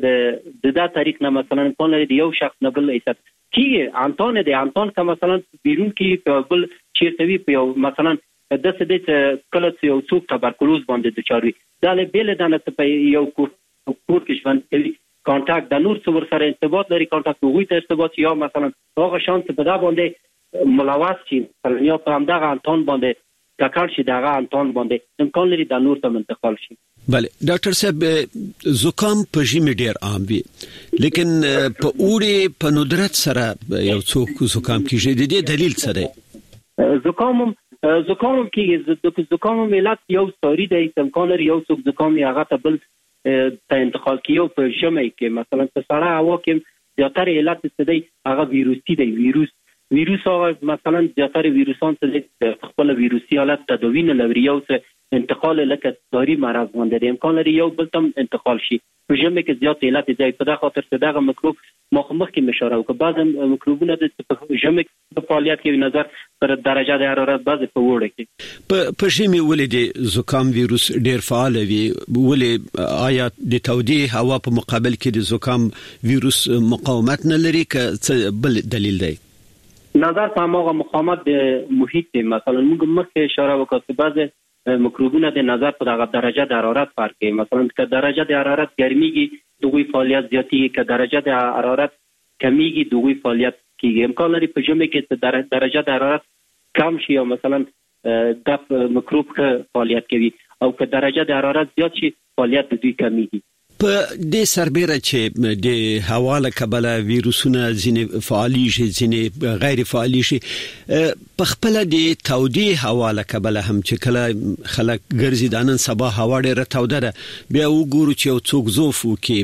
د دا طریق نه مثلا کله د یو شخص نه بل ایست کیږي انتون کا مثلا بیرون کې په بل چیرته وی په مثلا د څه کله چې یو څوک تبرکلوز باندې د چاروي دا له بیل دانه په یو کور کې ژوند کوي کانټاکټ د نور څور سره ارتباط لري کانټاکټ وګړي ته ارتباط یا مثلا هغه شانس په دا باندې ملوث شي یا په همدغه انتون باندې کاکړ شي دغه انتون باندې امکان لري د نور ته منتقل شي بله ډاکټر صاحب زکام په ژمي ډیر عام وي لیکن په اوړي په ندرت سره یو څوک زکام کیږي د دې دلیل څه دی زکام کې زکام ملت یو سوري د امکان لري یو څوک زکام یې هغه ته بل ته انتقال کیو په ژمي کې مثلا په سړه هوا کې زیاتره علت څه دی هغه ویروسي دی ویروس هغه مثلا زیاتره ویروسان څه خپل ویروسي حالت تداوی نه لري یو څه انتقال لکه سوري مرض باندې امکان لري یو بل تم انتقال شي په ژمي کې زیات علت دی په دغه خاطر چې دغه میکروب مخکې اشاره وکړه بعض میکروبونه د ژمي په فعالیت کې نظر پر درجه د حرارت بعض په وړه کې په ژمي ولې د زکام ویروس ډیر فعال وي ولې آیا د تودې هوا په مقابل کې د زکام ویروس مقاومت نه لري که بل دلیل دی نظر په هغه مقاومت د محیط دی مثلا موږ مخکې اشاره وکړه چې بعض میکروبونه د نظر په دغه درجه د حرارت فرق کوي مثلا که درجه د حرارت ګرميږي دغه فعالیت زیاتیږي که درجه د حرارت کمیږي دغه فعالیت کیږي امکان لري په ژمي کې درجه د حرارت کم شي او مثلا د میکروب فعالیت کوي او که درجه د حرارت زیات شي فعالیت د دوی کمیږي په دې سربېره چې د هوا له کبله ویروسونه ځینې فعالي شي ځینې غیر فعالي شي په خپل د تودې هوا له کبله هم چې کله خلک ګرځي د نن سبا هوا ډېره توده ده بیا وګورو چې یو څوک زوف وکي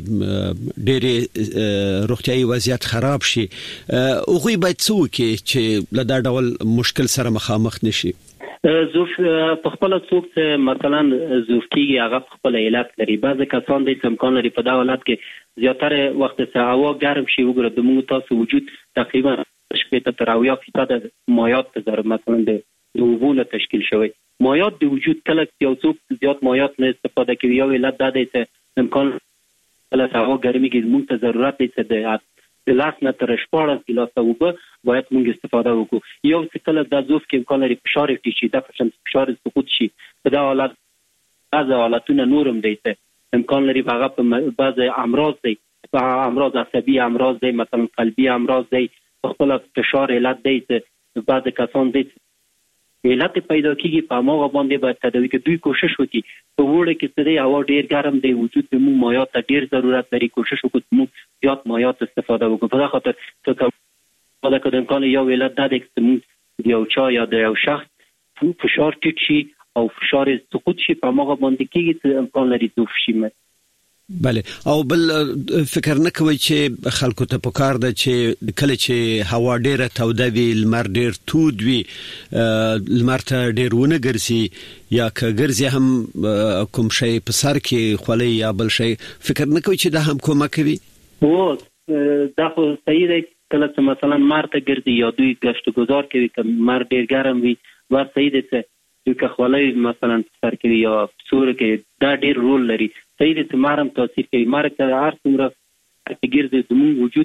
ډېرې روغتیايي وضعیت خراب شي هغوی باید څه وکړي چې له دا ډول مشکل سره مخامخ نشي زوف په خپل څوک مثلا زوف کیږي هغه خپل علت لري بعض کسان د امکان لري په دا حالت کې زیاتره وخت څخه هوا ګرم شي وګوره د موږ تاسو وجود تقریبا 80% مایعات تر مثلا د اوبو تشکیل شوی مایعات د وجود کله یو څوک زیات مایعات نه استفاده کوي یو علت دا دی چې امکان له هوا ګرمي کې موږ ته ضرورت دی چې د لاس نه تر 14 ګیلاس اوبه باید موږ استفاده وکړو یو څه کله د زوف کې امکان لري فشار ټیټي د فشار سقوط شي په دا حالت از حالتونه نورم دی ته امکان لري هغه په بعض امراض دی په امراض عصبي امراض دی مثلا قلبي امراض دی خپل فشار علت دی ته بعض کسان دی علت پیدا کیږي په موغه باندې باید تداوی کې دوی کوشش وکړي په وړه کې چې د هوا ډیر ګرم دی وجود د مو مایعات ډیر ضرورت لري کوشش وکړو مو زیات مایعات استفاده وکړو په خاطر چې دا کله امکان یو علت دا دی چې مو یو چا یا د یو شخص فشار ټیټ شي او فشار سقوط شي په موغه باندې کیږي چې امکان لري دوف شي بله او بل فکر نه کوي چې خلکو ته پکار ده چې کله چې هوا ډیره توده وي لمر ډیر تود وي لمر ته ډیر ونه ګرځي یا که ګرځي هم کوم شی په سر کې خولي یا بل شی فکر نه کوي چې دا هم کومه کوي او دا خو صحیح دی کله چې مثلا مر ته ګرځي یا دوی گشت گذار کوي که مر ډیر ګرم وي ور صحیح دی چې که خولي مثلا سر کې یا سور کې دا ډیر رول لري صحیح دی چې مارم تاثیر کوي مار ته هر څومره ګرځي زموږ وجود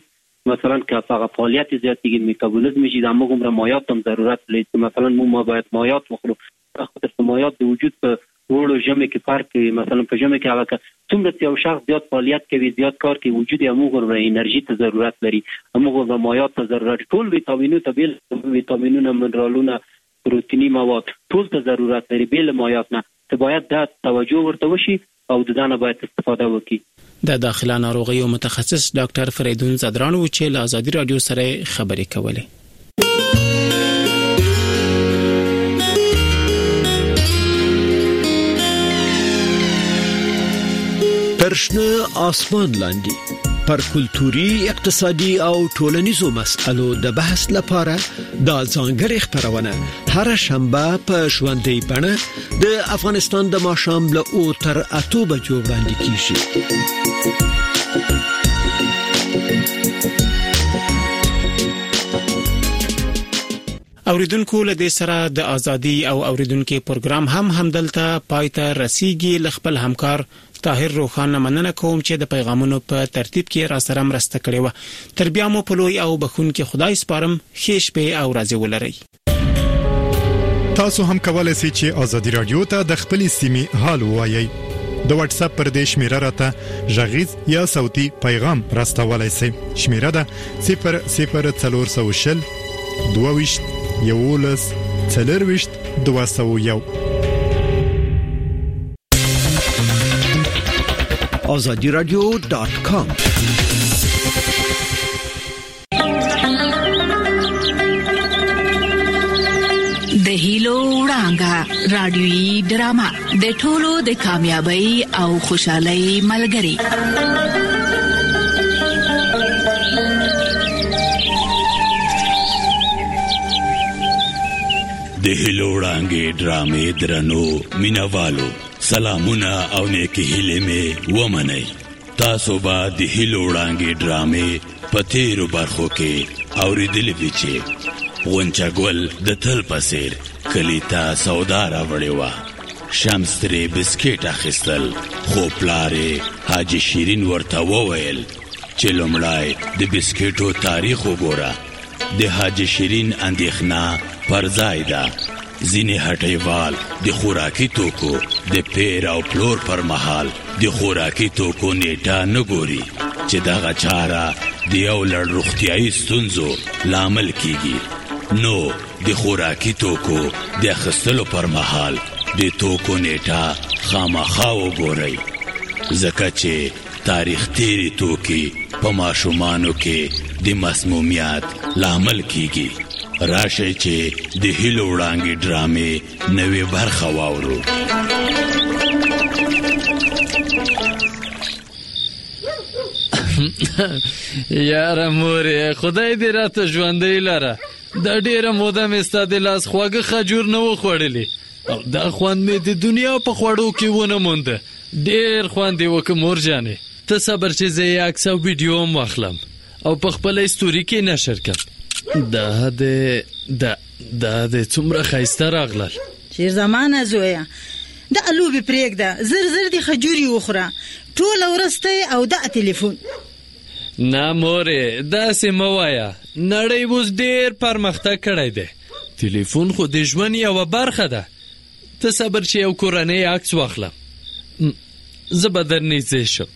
مثلا که هغه فعالیت زیاتېږي میتابولیزم چې د موږ عمر مایعات هم ضرورت لري. مثلا ما باید مایعات وخورو، خاطر مایعات د وجود په وړو ژمي کې فرق کوي. مثلا په ژمي کې هغه څومره یو شخص زیات فعالیت کوي، زیات کار کوي، وجود یې موږ انرژي ته ضرورت لري، موږ مایعات ته ضرورت، ټول ویټامینونه ته بیل ویټامینونه، منرالونه، پروتینی مواد ټول ته ضرورت لري بیل مایعات نه. ته باید دا توجه ورته وشي او د دانه باید استفاده وکړي. د داخله ناروغیو متخصص ډاکټر فریدون زدران و چې له آزادي رادیو سره خبرې کولې. پرشنه آسمان لاندې پر کلتوري، اقتصادي او ټولنیزو مسایلو د بحث لپاره د ځانګړي خبرونه هر شنبه په ژوندۍ بڼه د افغانستان د ماښام له 8 تر 8 بجو وړاندې کیږي. اوریدونکو له دې سره د ازادي او اوریدونکو پروګرام همدلته پایته رسیدي. لخپل همکار طاهر روخان مننه کوم چې د پیغامونو په ترتیب کې را سره مرسته کړې و. تر بیا مو په لوی او بخون کې خدای سپارم. خیش به او راځي ولرئ. تاسو هم کولای شئ چې ازادي رادیو ته د خپل سیمې حال وایي. د واتس اپ پر دې شمیره راته ژغیز یا صوتي پیغام راستولای شئ. شمیره ده 00420 22 11 40 201. azadiradio.com. د هیلو وړانګه رادیوي ډرامه د ټولو د کامیابی او خوشحالي ملګری. د هیلو وړانګې ډرامې درنو مینوالو، سلامونه او نیکی هیله می ومنئ. تاسو به د هیلو وړانګې ډرامې په تیرو برخو کې اوریدلې وي چې غونچه ګل د تل پسیر کلی ته سودا راوړې وه. شمس ترې بسکیټ اخیستل، خو پلارې حاجي شیرین ورته وویل چې لومړی د بسکیټو تاریخ وګوره. د حاجي شیرین اندېښنه پر ځای ده. ځینې هټیوال د خوراکي توکو د پیر او پلور پر مهال د خوراکي توکو نیټه نه ګوري چې دغه چاره د یو لړ روغتیایي ستونزو لامل کیږي. نو د خوراکي توکو د اخیستلو پر مهال د توکو نیټه خامخا وګورئ، ځکه چې تاریخ تیری توکي په ماشومانو کې د مسمومیت لامل کیږي. راشي چې د هیلو وړانګې ډرامې نوې برخه واورو. یاره مورې خدای دې راته ژوندۍ لره. دا ډیره موده مې ستا د لاس خواږه خجور نه و خوړلې او دا خوند مې د دنیا په خوړو کې ونه مونده. ډیر خوند یې وکړ مور جانې. ته صبر چې زه یې عکس او ویډیو هم واخلم او په خپله ستوري کې نشر کړم. دا د څومره ښایسته راغلل. شیر زمانه زویه د الوبې پرېږده، زر زر دې خجوري وخوره، ټوله ورځ ته او دا تلیفون. نه مورې داسې مه وایه، نړۍ اوس ډېر پرمختګ کړی دی. تلیفون خو د ژوند یوه برخه ده. ته صبر چې یو کورنۍ عکس واخلم. زه به در نږدې شم.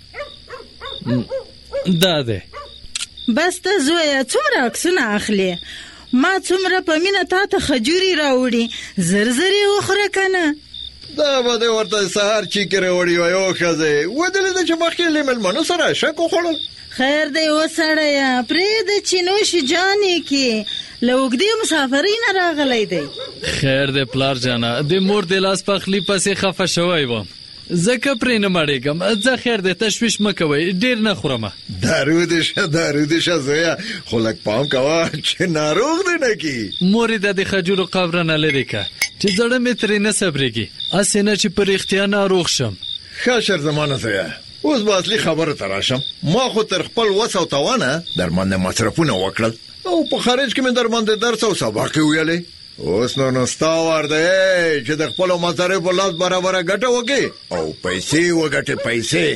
دا دی. بس ته زویه څومره عکسونه اخلي؟ ما څومره په مینه تا ته خجوري راوړي، زر زر یې وخوره که نه؟ دا به دې ورته سهار چیکې راوړي وای او ښځې ودلې ده چې مخکې له مېلمنو سره شک وخوړل. خیر دی وسړیه پرېږده چې نوشي جانې کې له اوږدې مسافرۍ نه راغلی دی. خیر دی پلار جانه، د مور د لاس پخلي پسې خفه شوی وم، ځکه پرې نه مړېږم. ځه خیر دی تشویش مه کوئ، ډېر نه خورمه. دارو دې شه زویه، خو لږ پام کوه چې ناروغ دې نه کي. مورې د خجورو قبرنه لرې که چې زړه مې ترې نه صبرېږي، هسې نه چې په رښتیا ناروغ شم. ښه شر زمانه زویه، اوس به اصلي خبرو ته راشم. ما خو تر خپل وس او توانه درماندې مصرفونه وکړل او په خارج کې مې درماندې درس او سبق ویلې. اوس نو ستا وار دی چې د خپلو مصارفو لاس برابره ګټه وکړې او پیسې وګټې. پیسې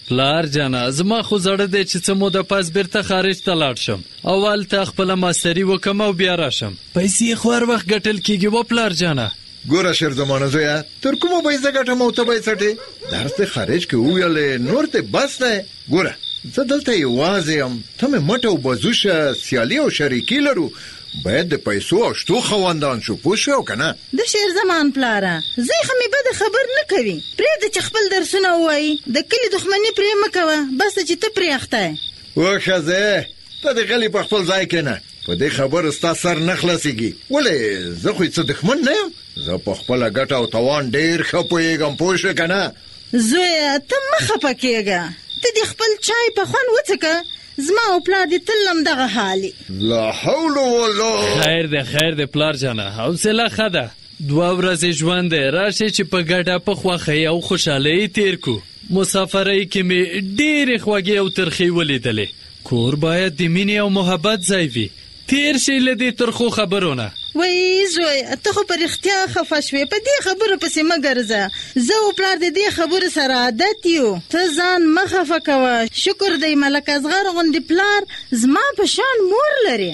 پلار جانا زما خو زړه دی چې څه موده پس بیرته خارج ته لاړ شم او هلته خپله ماستري وکم او بیا راشم. پیسې خو هر وخت ګټل کېږي و پلار جانا. ګوره شیر زمانه زویا تر کومه پیسه ګټم او ته به یې څټې؟ درس دې خارج کې وویلې نور ته بس دی. ګوره زه دلته یوازې یم، ته مې مټ او بازوشه سیالي او شریکي لرو، باید د پیسو او شتو خواندان شو، پوه شو که نه؟ د شیر زمان پلاره زه خو مې بده خبر نه کوي، پرېږده چې خپل درسونه ووایي، د کلي دښمني پرې مه کوه، بس چې ته پرې اخته یې. وښځې ته دې غلي په خپل ځای کې نه، په دې خبرو ستا سر نه خلاصېږي. ولې زه خو څه دښمن نه یم، زه په خپله ګټه او توان ډېر ښه پوهېږم، پوه شوې که نه؟ زویه ته مه خفه کېږه، ته دې خپل چای په خوند وڅښه، زما او پلار دې تل همدغه حالي. لا حول ولا. خیر دی پلار جانه، حوصله ښه ده. 2 ورځې ژوند دی، راشئ چې په ګډه په خوښۍ او خوشحالۍ تیر کو. مسافرۍ کې مې ډېرې خوږې او ترخې ولیدلې. کور باید د مینې او محبت ځای وي. تیر شئ له دې ترخو خبرونه. وای زوی ته خو په رښتیا خفه شوې، په دې خبرو پسې مه ګرځه، زه او پلار د دې خبرو سره عادت یو، ته ځان مه خفه کوه. شکر دی ملک اصغر غوندې پلار زما په شان مور لري.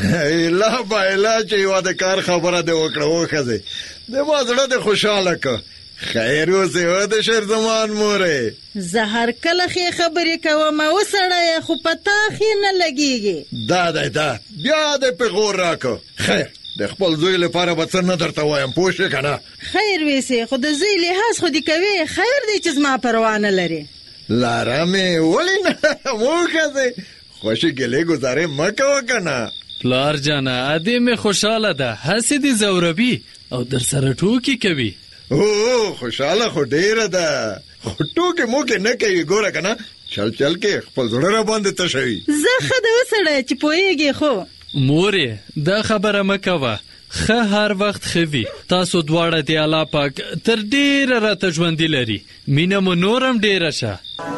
اله بایله چې یوه د کار خبره دې وکړه وښځې، زما زړه دې خوشحاله که. خیر اوسې و د شیر زمان مورې. زه هر کله ښې خبرې کوم او سړی خو په تا ښې نه لګېږي. دا بیا دې پې غور راکه. خیر د خپل زوی لپاره به څه نه درته وایم، پوه شوې که نه؟ خیر ویسې خو د زوی لحاظ خو دې کوې، خیر دی چې زما پروا نه لري. لارمې ولې نه وښځې، خوشې ګلې ګزارې مه کوه که نه. پلار جانه ادې مې خوشحاله ده، هسې دې ځوروي او در سره ټوکې کوي. او خوشحاله خو ډېره ده، خو ټوکې موکې نه کوي. ګوره که نه چل کې خپل زړه را باندې تشوي. زه ښه ده وسړی چې پوهېږې. خو مورې دا خبره مه کوه، ښه هر وخت ښه وي. تاسو دواړه د الله پاک تر ډېره راته ژوندي لري، مینه مو نورم ډېره شه.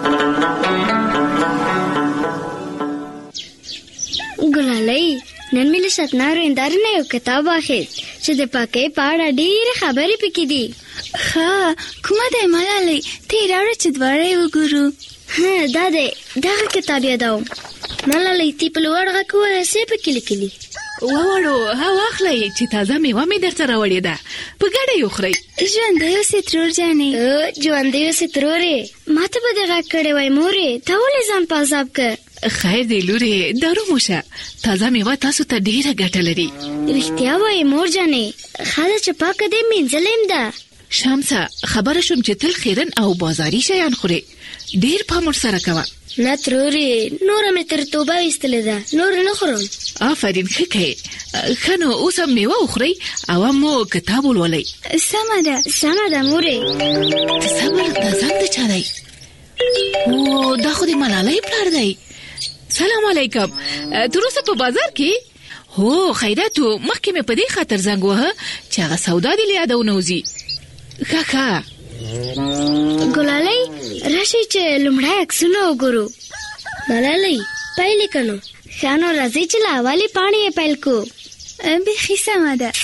ګلالۍ نن مې له شتنارو هندارې نه یو کتاب واخیست چې د پاکۍ په اړه ډېرې خبرې پکې دي. ښه کومه دی ملالۍ؟ ته یې راوړه چې دواړه یې وګورو. دا دی دغه کتاب یادوم. ملالۍ تی په لوړ غږ ووایه څه پکې لیکلي؟ ووړو واخلئ چې تازه میوه مې درته راوړې ده، په ګډه یې وخورئ. ژوندی اوسې ترور جانې. ژوندی اوسې ترورې، ما ته به دې غږ کړی وای مورې، ته ولې ځان په عذاب که؟ خیر دی لورې دارو موشه، تازه میوه تاسو ته ډېره ګټه لري. رښتیا وایې مور جانې، ښه ده چې پاکه دې مینځلې م ده. شمسه خبره شوم چې تل خیرن او بازاري شیان خورې، ډېر پام ورسره کوه. نه ترورې نوره مې تر توبه ویستلې ده، نور نه خورم. آفرین ښه کوې. ښه نو اوس هم میوه وخورئ او مو کتاب ولولئ. سمه ده مورې. صبر دا زنګ د چا دی؟ او دا خو د ملالۍ پلار دی. سلام علیکم، تر اوسه په بازار کې؟ هو خیراتو، مخکې مې په دې خاطر زنګ وهه چې هغه سودا دې له یاده ونوځي. ښه ګلالۍ راشئ چې لومړی عکسونه وګورو. ملالۍ پیل یې کړو. ښه نو راځئ چې له اولې پاڼې یې پیل کړو. بیخي سمه ده.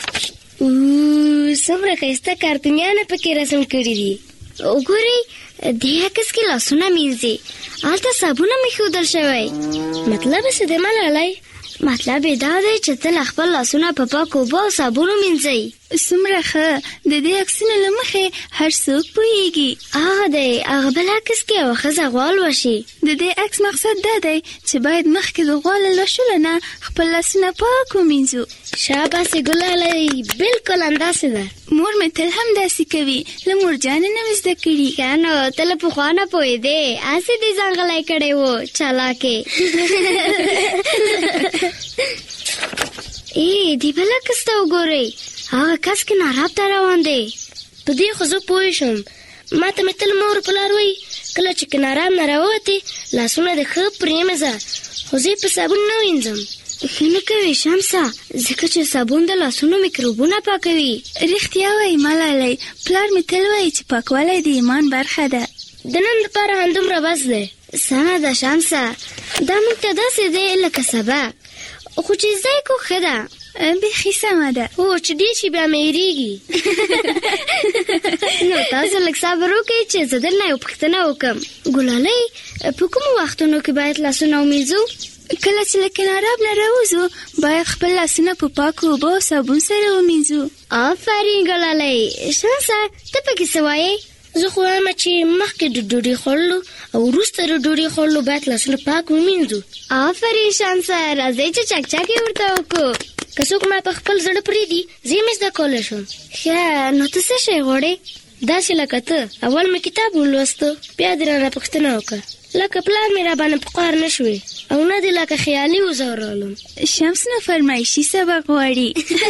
څومره ښایسته کارتونیانه پکې رسم کړي دي. وګورئ دې عکس کې لاسونه مینځي، هلته صابون هم ایښودل شوی. مطلب څه دی ملالۍ؟ مطلب یې دا دی چې تل خپل لاسونه په پاکو اوبو او صابون ومینځئ. څومره ښه، د دې عکسونو له مخې هر څوک پوهېږي. هغه دی هغه بل عکس کې یوه ښځه غوا لوشي. د دې عکس مقصد دا دی چې باید مخکې د غوا له لوشلو نه خپل لاسونه پاک ومینځو. شاباسې ګلالۍ، بالکل همداسې ده. مور مې تل هم داسې کوي، له مورجانې نه مې زده کړي. ښه نو ته له پخوا نه پوهېدې، هسې دې ځان غلی کړی و چالاکې. دې بل عکس ته وګورئ، هغه کس کې ناراب ته روان دی. په دې خو زه پوه شم، ما ته مې تل مور پلار وایي کله چې کنارام نه راووتې لاسونه دې ښه پرېمځه، خو زه په صابون نه وینځم. ښه نه کوې شمسه، ځکه چې صابون د لاسونو میکروبونه پاکوي. رښتیا وایي ملالۍ، پلار مې تل وایي چې پاکوالی د ایمان برخه ده. د نن لپاره همدومره بس دی. سمه ده شمسه، دا موږ ته داسې دی لکه سبق، خو چې زده یې کو ښه ده. بیخي سمه ده. هو چې ډېر شي بیا مې هېرېږي. نو نو تاسو لږ صبر وکړئ چې زه درنه یو پوښتنه وکړم. ګلالۍ په کومو وختونو کې باید لاسونه ومینځو؟ کله چې له کناراب نه راوځو باید خپل لاسونه په پاکو اوبو او صابون سره ومینځو. آفرین ګلالۍ. شانسه ته پکې څه وایې؟ زه خو وایم چې مخکې د ډوډۍ خوړلو او وروسته د ډوډۍ خوړلو باید لاسونه پاک ومینځو. آفرین شانسه. راځئ چې چکچاک یې ورته وکړو. که څوک ما په خپل زړه پرېږدي زه یې زده کولی شم. ښه نو ته څه شی غواړې؟ داسې لکه ته اول مې کتاب ولوسته بیا دې رانه پوښتنه وکړه لکه پلار مې راباندې په قهر نه شوې او نه دې لکه خیالي وځورولم. شمس نو فرمایشي سبق غواړي.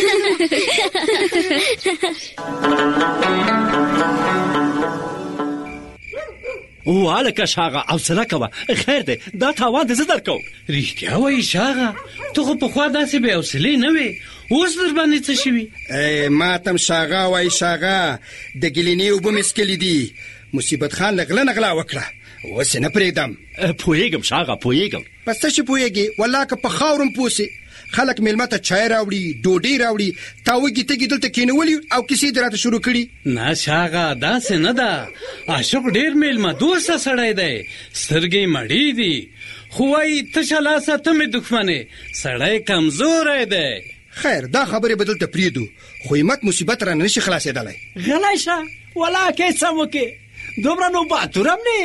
او الکه شاغه او څه کوه خیر دی دا تاوان دې زه درکوم. رښتیا وایي شاغه ته خو پخوا داسې بې حوصلې نه وې اوس در باندې څه شوي؟ ما تم شاغه وایي شاغه د ګلینې اوبه مې څکلې دي. مصیبت خان لغله نغلا وکړه اوس یې نه پرېږدم. پوهېږم شاغه پوهېږم. پس څه شي پوهېږې؟ والله که په خاورم پوسې خلک میلمه ته چای راوړي ډوډۍ راوړي تا وږي تږي دلته کېنولي او کیسې دې راته شروع کړي. نه شاغه داسې نه ده. عاشق ډېر میلمه دوسته سړی دی سترګې مړې دي خو وایي تشه لاسه ته مې دښمنې سړی کمزوری دی. خیر دا خبرې به دلته پرېږدو خو همت مصیبت رانه نشي خلاصېدلی. غلی شه ولاکې څه وکې دومره نو باتورم نه.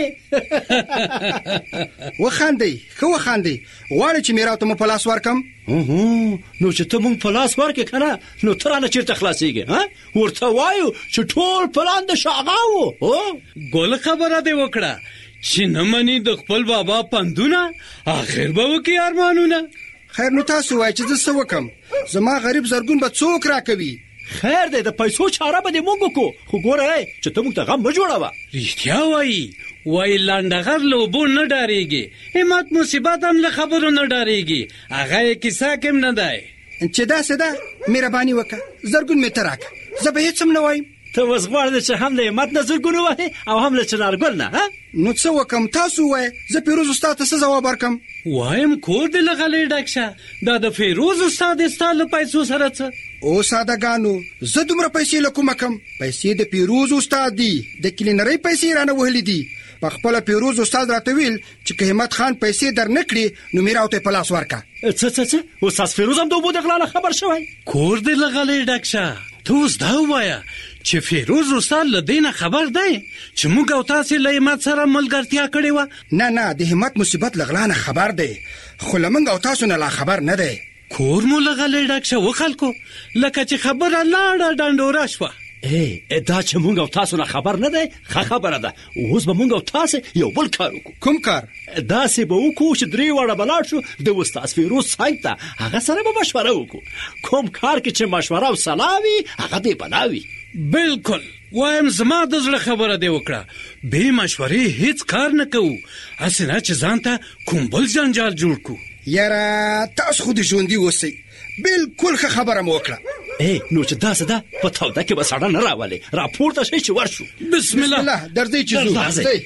وخاندئ ښه وخاندئ. غواړئ چې میراو ته مو په لاس ورکم؟ نو چې ته مونږ په لاس ورکې که نه نو ته رانه چېرته خلاصېږې؟ ورته وایو چې ټول پلان د شاغه و. ګل خبره دې وکړه چې نه مني د خپل بابا پندونه آخر به وکړي ارمانونه. خیر نو تاسو وایئ چې زه څه وکړم؟ زما غریب زرګون به څوک راکوي؟ خیر دی د پیسو چاره به دې موږ وکړو خو ګوره چې ته موږ ته غم مه جوړوه. رښتیا وایي لنډغر له اوبو نه ډارېږي همت مصیبت هم له خبرو نه ډارېږي هغه یې کیسه کې هم نه دی. چې داسې ده مهرباني وکړه زرګون مې ته راکړه زه به هېڅ هم نه وایم. ته اوس غواړې چې هم له همت نه زرګون ووهې او هم له چنارګل نه. نو څه وکړم تاسو ووایه زه پیروز استاد ته څه ځواب ورکړم؟ وایم کور دې له غلې ډک شه دا د فیروز استاد ستا له پیسو سره څه؟ او سادهګانو زه دومره پیسې له کومه کم؟ پیسې د پیروز استاد دي د کلینرۍ پیسې رانه وهلې دي. په خپله پیروز استاد راته ویل چې که همت خان پیسې در نه کړي نو میراو ته یې په لاس ورکړه. څه استاد فیروز هم د اوبو د غلا نه خبر شوی؟ کور دې له غلې ډک شه ته اوس دا ووایه چې فیروز استاد له دې نه خبر دی چې موږ او تاسې له همت سره ملګرتیا کړې وه؟ نه د همت مصیبت له غلا نه خبر دی خو له موږ او تاسو نه لا خبر نه دی. کور مو له غلې ډک شه وخلکو لکه چې خبره لاړه ډنډوره شوه. دا چې مونږ او تاسو نه خبر نه دی ښه خبره ده. اوس به مونږ او تاسو یو بل کار وکړو. کوم کار؟ داسې به وکړو چې درې واړه به لاړ شو د استاد فیروز صاحب ته هغه سره به مشوره وکړو. کوم کار کې چې مشوره او صلاح وي هغه دې بنا وي. بالکل وایم زما د زړه خبره دې وکړه بې مشورې هیڅ کار نه کوو هسې نه چې ځان ته کوم بل جنجال جوړ کړو. یاره تاسو خو دې ژوندي اوسئ بالکل ښه خبره مو وکړه. نو چې داسې ده په توده کې به سړه نه راولې راپورته شئ چې ورشو. بسم الله درځئ چې ځو.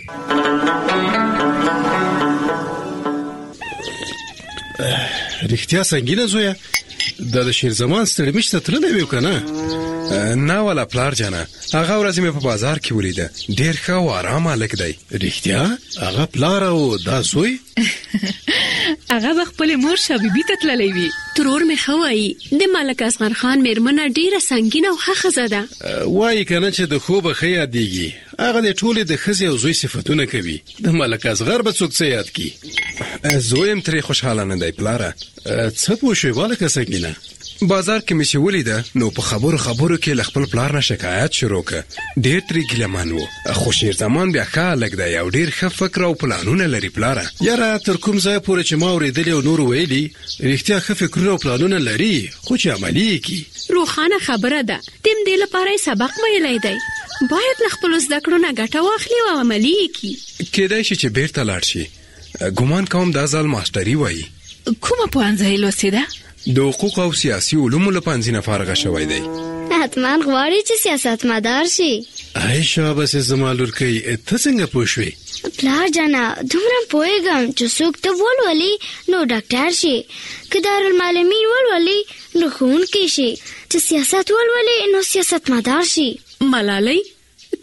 رښتیا سنګینه زویه دا د شیر زمان ستړي مشته تللی وی که نه؟ نه والا پلار جانه هغه ورځ مې په بازار کې ولیده ډېر ښه او ارام هلک دی. رښتیا هغه پلار او دا زوی؟ هغه به خپل مور شابیبي ته تللی وي. ترور مې ښه وایي د ملک اصغر خان مېرمنه ډېره سنګینه او ښه ښځه ده. وایي که نه چې د خوبه ښه یادېږي هغه د ټولې د ښځې او زوی صفتونه کوي. د ملک اصغر به څوک څه یاد کړي؟ زوی هم ترې خوشحاله نه دی پلاره. څه پوه شوې والکه سنګینه؟ بازار کې مې چې ولیده نو په خبرو کې له خپل پلار نه شکایت شروع کړه. ډېر ترې ګیلهمن و خو شیر زمان بیا ښه هلک دی او ډېر ښه فکر او پلانونه لري پلاره. یاره تر کوم ځایه پورې چې ما اورېدلي او نور ویلي رښتیا ښه فکرونه او پلانونه لري خو چې عملي یې کړي. روښانه خبره ده تم دې لپاره یې سبق ویلی دی باید له خپلو زده کړو نه ګټه واخلي او عملي یې کړي. کېدای شي چې بیرته لاړ شي. ګمان کوم دا ځل ماسټري وایي. کومه پوهنځۍ لوستې ده؟ د حقوق او سیاسي علومو له پوهنځي نه فارغه شوی دی. حتما غواړي چې سیاستمدار شي. شاباسې زما لورکۍ ته څنګه پوه شوې؟ پلار جانه دومره پوهېږم چې څوک ته ولولي نو ډاکټر شي که دارالمعلمین ولولي نو ښوونکی شي چې سیاست ولولي نو سیاستمدار شي. ملالۍ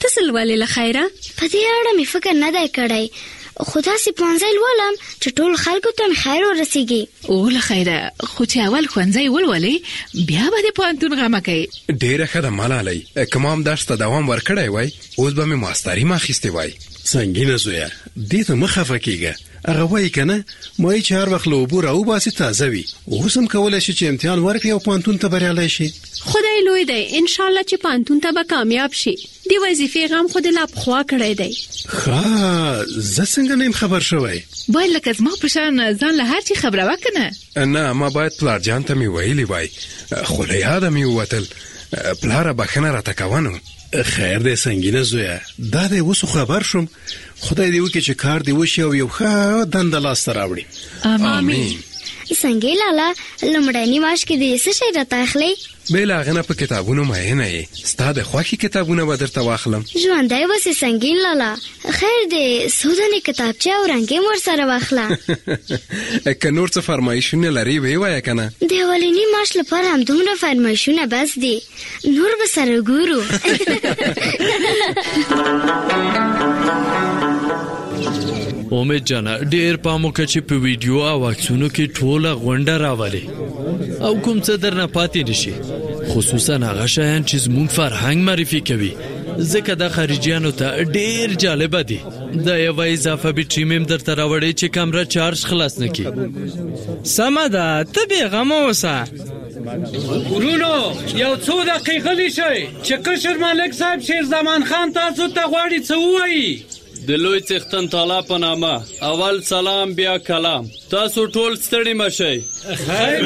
تاسو ولې له خیره په دې اړه مې فکر نه دی کړی خدا سي پونځای ولم چې ټول خلکو ته خیر ورسیږي او له خیره خو چې اول ښوونځی ولولې بیا به د پوهنتون غمه کوي ډیره ښه ده ملالۍ کوم درس ته دوام ورکړی وای اوس به مې ماستري ماخیستې وای څنګه زویا دې ته مخه فکیږه هغه وای کنه مې چې هر وخت له اوبو راوباسي تازه وي اوس هم کولای شي چې امتحان ورکړي او پوهنتون ته بریالی شي خدای لوی دی ان شاء الله چې پوهنتون ته به کامیاب شي دی وظیفه غم خود لا خوا کړی دی ښه زه څنګه نیم خبر شوی باید لکه زما په شان ځان له هر چی خبره وکنه نه ما باید پلار جان ته مې ویلی وای خو له یاده مې ووتل پلاره بخښنه راته کوه خیر دې سنگینه زویا دا دې اوس خبر شوم خدای دې وکړي چې کار دې وشي او یو ښه دنده لاسته راوړي امين څنګه لالا لمړنی ماش کې دې څه شي راته اخلي بل هغه په کتابونو مې نه یې ستاده خوخي کتابونه به درته واخلم ژوندای وسه سنگین لالا خیر دې سودنی کتابچه او رنگي مور سره واخلا که نور څه فرمایشونه لري وی وای کنه دیوالینی ماش لپاره هم دومره فرمایشونه بس دي نور به سره ګورو امید جانا ډیر پامو کچې په ویډیو او عکسونو کې ټوله غونډه راولي او کوم څه درنه پاتې نشي خصوصا هغه شیان چې زموږ فرهنګ معرفي کوي ځکه د خارجيانو ته ډیر جالب دي دا یو اضافه بیټري مم درته راوړي چې کیمرا چارج خلاص نکړي سمه ده ته به غم اوسه ورونو یو څو دقیقې غلی شئ چې کشر ملک صاحب شیر زمان خان تاسو ته غواړي څه وایي د لوی څښتن تعالی په نامه اول سلام بیا کلام تاسو ټول ستړي مشئ خیر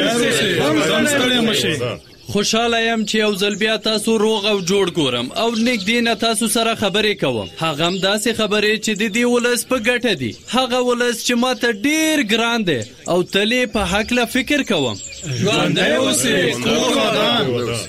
ستړي مشئ خوشاله يم چې یو ځل بیا تاسو روغ او جوړ ګورم او نږدې نه تاسو سره خبرې کوم هغه هم داسې خبرې چې د دې ولس په ګټه دي هغه ولس چې ماته ډیر ګران دی او تلې په حق لا فکر کوم ژوندی اوسئ کور ودان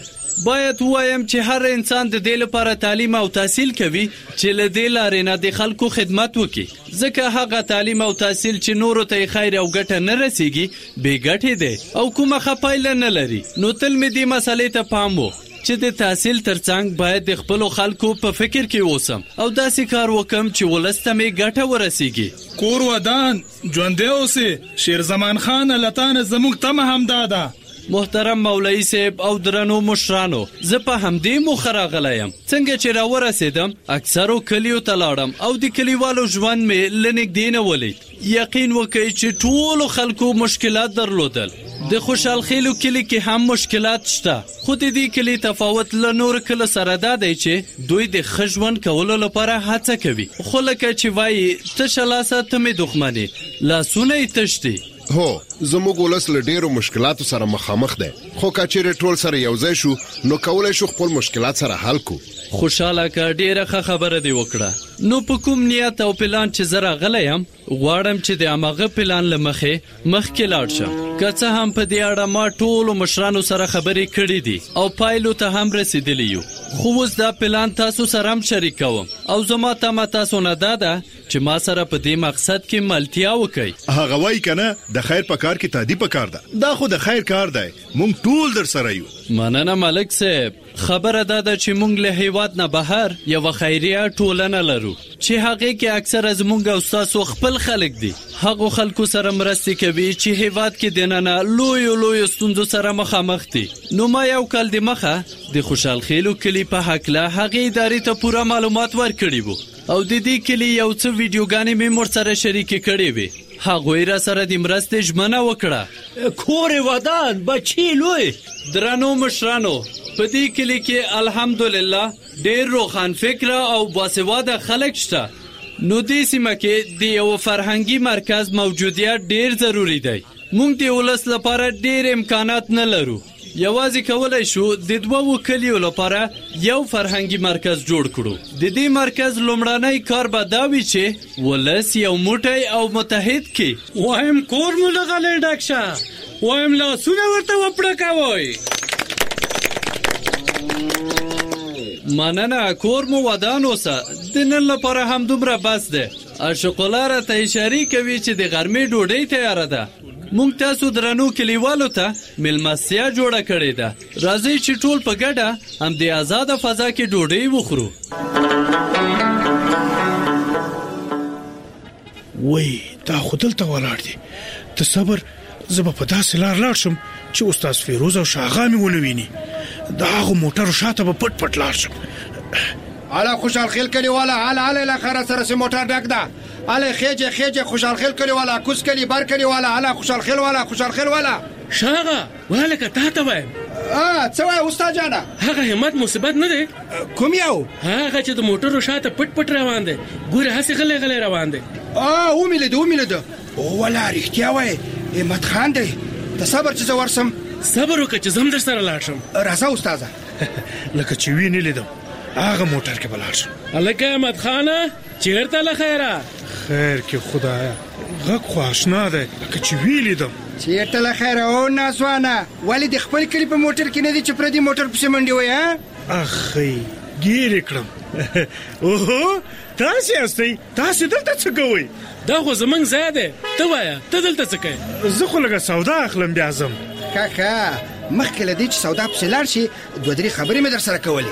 باید وایم چې هر انسان د دې لپاره تعلیم او تحصیل کوي چې له دې لارې نه د خلکو خدمت وکړي ځکه هغه تعلیم او تحصیل چې نورو ته خیر او ګټه نه رسیږي بې ګټې دی او کومه خپایله نه لري نو تل مې دې مسلې ته پام وو چې د تحصیل ترڅنګ باید د خپل خلکو په فکر کې اوسم او داسې کار وکم چې ولسته مې ګټه ورسیږي کور ودان ژوندی اوسئ شیر زمان خان لتان زموږ تمه هم دادا محترم مولوی صاحب او درنو مشرانو زه په همدې مخه راغلی یم څنګه چې راورسېدم اکثرو کلیو ته لاړم او د کلیوالو ژوند مې له نږدې نه ولید یقین وکړئ چې ټولو خلکو مشکلات درلودل د خوشحال خیلو کلی کې هم مشکلات شته خو د دې کلی تفاوت له نور کله سره دا دی چې دوی د ښه ژوند کولو لپاره هڅه کوي خو لکه چې وایي تشه لاسه ته مې دښمنې لاسونه یې تش دي هو زموږ ولس له ډیرو مشکلاتو سره مخامخ دی خو کچېره ټول سره یوځای شو نو کولای شو خپل مشکلات سره حل کو خوشاله کا ډیره خبره دی وکړه نو په کوم نیت او پلان چې زرا غلیم غواړم چې د امغه پلان لمخه مخکې لاړ شم که څه هم په دې اړه ما ټول مشرانو سره خبرې کړې دي او پایلو ته هم رسیدلی یو خو اوس دا پلان تاسو سره هم شریکوم او زما ته تاسو نه دادا چې ما سره په دې مقصد کې ملتیا وکړي هغه وای کنه د خیر په کار کې تادی په کار ده دا خو د خیر کار دی مونږ ټول در سره یو مننه ملک صاحب خبره ده چې مونږ له هیواد نه بهر یو خیریه ټولنه لرو چې هغه کې اکثر از مونږ او تاسو خپل خلک دي هغه خلکو سره مرستې کوي چې هیواد کې دننه لوی ستونزو سره مخامخ دي نو ما یو کال د مخه د خوشحال خیلو کلی په حق له هغه ادارې ته پوره معلومات ورکړي وو او د دې کلی یو څه ویډیوګانې مې مور سره شریک کړې وي هغه را سره د مرستې ژمنه وکړه کور ودان بچی لوی درنو مشرانو په دې کلی کې الحمدلله ډېر روخان فکر او باسواده خلک شته نو دې سیمه کې د یو فرهنګي مرکز موجودیت ډېر ضروری دی موږ د ولس لپاره ډېر امکانات نه لرو یوازې کولای شو د دوه کلیو لپاره یو فرهنګي مرکز جوړ کړو د دې مرکز لومړنی کار به دا وي چې ولس یو موټی او متحد کی وایم کور مو لغلې ډاکشه وایم لاسونه ورته وپړکوي مننه کور مو ودان اوسه د نن لپاره هم دومره بس ده اشقلاره ته اشاره کوي چې د غرمې ډوډۍ تیار ده مونږ تاسو درنو کلیوالو ته ملمستیا جوړه کړې ده راځي چې ټول په ګډه هم د آزاد فضا کې ډوډۍ وخورو وای دا خودل ته ولاړ دي ته صبر زب په داسې لار لاړ شم چې استاد فیروز او شاغا مې ونویني دا هغه موټر شاته په پټ پټ لاړ شم. الا خوشحال خیل کلی والا الا الاخره سره سي موټر ډک ده الا خېجه خوشحال خیل کلی والا کوس کلی بار کلی والا الا خوشحال خیل والا شاغا ولکه تا ته وایم څه وای استاد جانا هغه همت مصیبت نه دی کوم یو هغه چې د موټر شاته پټ پټ روان دي ګوره هسه غلې روان دي وملد ولا رښتیا وای همت خان دی ته صبر چې ورسم صبر وکړه چې زم در سره لاړ شم راځه استاد لکه چې ویني لیدم هغه موټر کې بلار شم. الکه احمد خانه چیرته لخیره خیر کې خدایا غږ خو آشنا دی لکه چې ویلیدم چیرته لخیره او ناسوانه ولی د خپل کلی په موټر کې نه دی چې پردي موټر پسې منډي وای ها اخی ګیر کړم اوه تاسو یاستئ تاسو دلته څه کوئ؟ دا خو زمنګ زیاده ته وایا ته دلته څه کوي؟ زه خو لږه سودا اخلم بیا ځم. کاکا مخکې له دې چې سودا پسې لاړ شي دوه درې خبرې مې در سره کولې.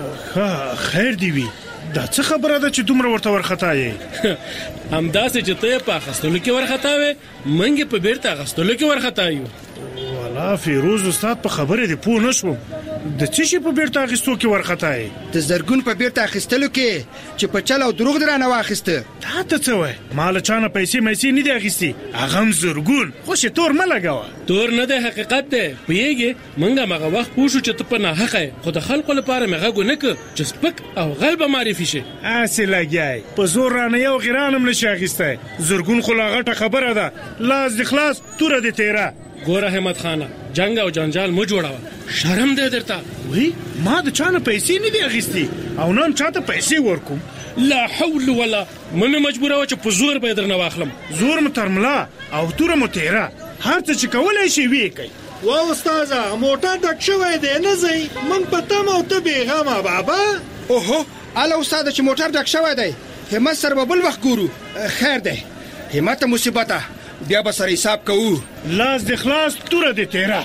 ها خیر دی وی دا څه خبره ده چې دومره ورته ورختا یې همداسې چې ته په اخستلو کې ورختا وې منګه په بیرته اخستلو کې ورختا یو. والا فیروز استاد په خبره دی پوه نشوم د څه شي په بیرته اخستو کې ورختا یې د زرګون په بیرته اخستلو کې چې په چل او دروغ درانه واخسته تا ته څه وای مال چانه پیسې نه دی اخیستي هغه زرګون خو شي تور ما لګاوه تور نه ده حقیقت ده پیږي منګه مغه وخت پوښو چې ته په نه حقه خو د خلکو لپاره مغه ګو نه ک چې سپک او غلبه معرفي شي اسی لګای په زور رانه یو غیرانم نشي اخیسته زرګون خو لاغټه خبره ده لاس د خلاص تور دي تیرا ګوره همت خانه جنگ او جنجال مو جوړاوه شرم دې درته وای ما د چانه پیسې نه دی اخیستي او نن چاته پیسې ورکوم لا حول ولا مې مجبوره و چې په زور به درنه واخلم زور مترملا او تور متیرا هر څه چې کولای شي وی کوي. وا استاذه موټر ډک شوی دی نه زی من پته مو ته بیغمه بابا اوهو اله استاد چې موټر ډک شوی دی همت سره به بل وخت ګورو خیر دی همت مصیبته بیا به سره حساب کوو لاس د خلاص تور دي تیرا.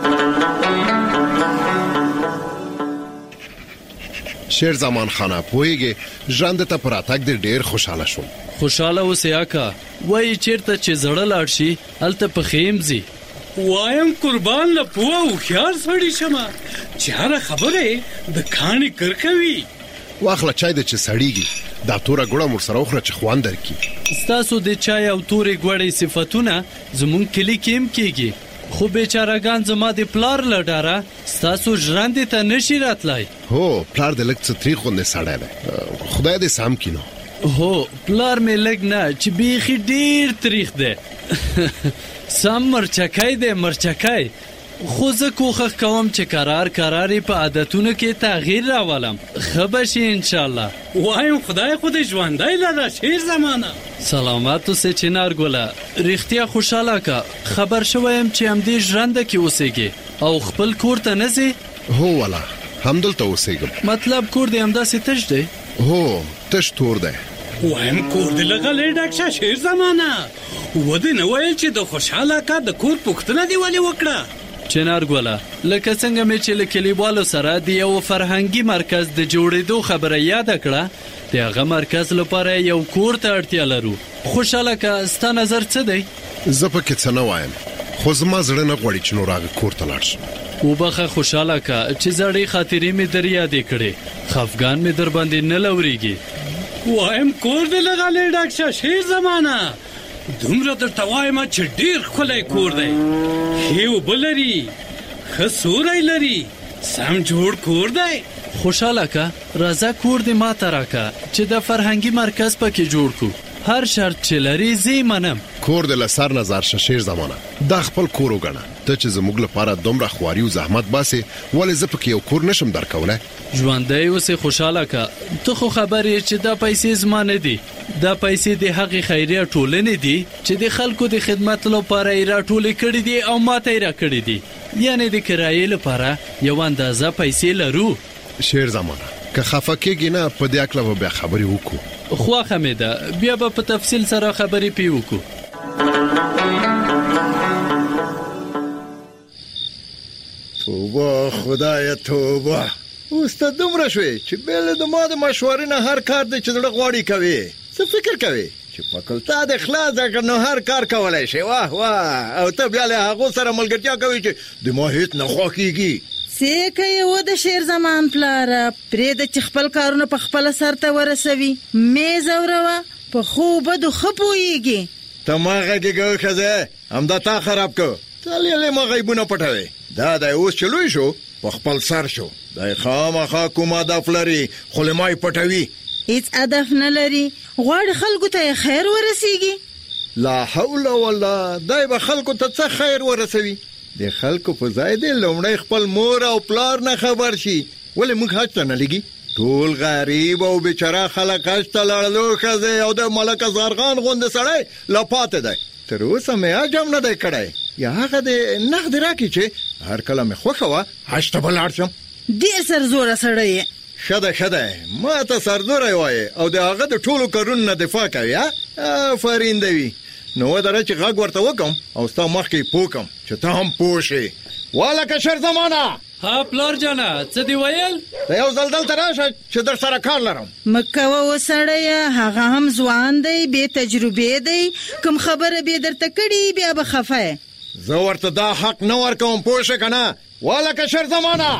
شیر زمان خانه پویږي ژوند ته پراتګ دې ډیر خوشاله شوم. خوشاله اوسې آکا وای چیرته چې زړه لاړ شي الته په خیمزي وایم قربان له پوه او خيار سړی شمه چاره خبره د کاني کرکوي واخله چای د چې سړیږي دا توره ګړه مر سره اوخره چې خوان درکې ستاسو د چای او تورې ګوړې صفاتونه زمون کلی کېم کېږي خو بیچارهګان زما د پلار لډاره ستاسو ژوند ته نشي راتلای. هو پلار د لک څه تریخو نه سړی دی خدای دې سام کینو. هو پلار مې لګ نه چې بیخي ډیر تریخ دی سم مرچکای دی مرچکای خو زه کوخه کوم چې قرارې په عادتونو کې تغییر راولم خبرشي ان شاء الله. وایم خدای ژوندای لاره شیر زمانہ سلامات اوسې چنار ګوله رښتیا خوشاله کا خبر شوم چې هم دې ژوند کې اوسېږي او خپل کور ته نه ځي. هو والا همدلته اوسېږم. مطلب کور دې همداسې تش دی؟ هو تش تور دی. وایم کور دې لغلې ډاکټر شیر زمانہ ودې نه ویل چې د خوشاله کا د کور پوښتنه دی ولې وکړه. چنار ګوله لکه څنګه مې چې لکلیوالو سره د یو فرهنګي مرکز د جوړېدو خبره یاد کړه دغه مرکز لپاره یو کور ته اړتیا لرو. خوشاله کا ستا نظر څه دی؟ زه پکې څه نه وایم خو زما زړه نه غواړي چې نور هغه کور ته لاړ شم. وبخه خوشاله کا چې زړې خاطرې مې در یادې کړې خفګان مې در باندې نه لوريږي. وایم کور دې لغلې ډاکټر شیر زمانہ دومره درته وایم چې ډیر خلای کور دی هیو بلری خسورای لري سم جوړ کور دی. خوشاله کا رضا کور دې ما تراکا چې د فرهنګي مرکز پکې جوړ کو هر شرط چې لري زی منم. کور دې لسر نظر شیر زمانہ دا خپل کور وګڼه ته چې زموږ لپاره دومره خواري او زحمت باسي ولې زه پکې یو کور نشم درکوله. ژوندۍ اوسې خوشاله کا ته خو خبرې چې دا پیسې زما نه دي دا پیسې د هغې خیریه ټولنې دي چې د خلکو د خدمت لپاره یې راټولې کړې دي او ماته یې راکړې دي یعنی د کرایې لپاره یو اندازه پیسې لرو. شیر زمانہ که خفه کېږي نه په دې اکله به بیا خبرې وکړو. خواخه مې ده بیا به په تفصیل سره خبرې پې وکړو. توبه خدای توبه اوس ته دومره شوې چې بل د ما د مشورې نه هر کار د چړه غواړي کوي څه فکر کوي چې فاکولټا د اخلاص د نو هر کار کولای شي واه او ته بیا له هغه سره ملګرتیا کوي چې د ما هیڅ نه خوکیږي سیکه یو د شیر زمان پلار پرې د خپل کارونه په خپل سر ته ورسوي مې زوروا په خو بده خپويږي ته ما غږیږه خزه همدا تا خراب کو تلې ما غیبونه پټوي دا د اوس چلوي شو په خپل سر شو دای خامخا کومه د فلري خلمای پټوي هیڅ هدف نه لري غواړي خلکو ته خیر ورسیږي لا حول ولا دای به خلکو ته څه خیر ورسوي د خلکو په ځای دی لومړی خپل مور او پلار نه خبر شي ولې موږ حج ته نه لګي ټول غریب او بیچاره خلک حج ته لاړل خزه او د ملک زرغان غوند سړی لپاته دی تر اوسه مې اجم نه دی کړای یا هغه د نقد راکې چې هر کله مې خوخه حج ته بلاړ شم ډیر سرزوره سړی شده ما ته سرزوره وای او د هغه د ټولو کارونو نه دفاع کوي آفرین دی نو درې چې غږ ورته وکم او ستا مخ کې پوکم چې ته هم پوښې والکه شر زمانہ ها پلار جانا څه دی ویل یو زلدل تراشه چې در سره کار لرم مکه وسړی هغه هم ځوان دی به تجربه دی کوم خبره به درته کړي بیا به خفه زه ورته دا حق نه ورکوم پوښ کنه والکه شر زمانہ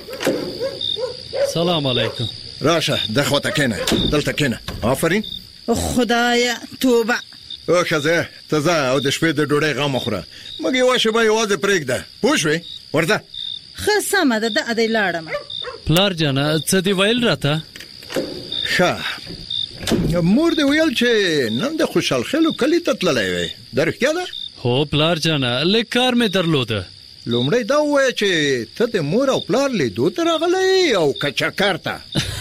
سلام علیکم راشه دغه کینه دلته کینه آفرین خدایا توبه او خزه تزه او د شپې د ډوډۍ غم خوره مګ یو شپه یوازې پرېږده پوښوي ورته خسمه ده د ادي لاړم پلار جانا څه دی ویل راته ښه مور دی ویل چې نن د خوشحال خلو کلی ته تللی وي درښتیا ده هو پلار جانا لیکار مې درلوده لومړی دا وایي چې ته د مور او پلار لیدو ته راغلی او که چکر ته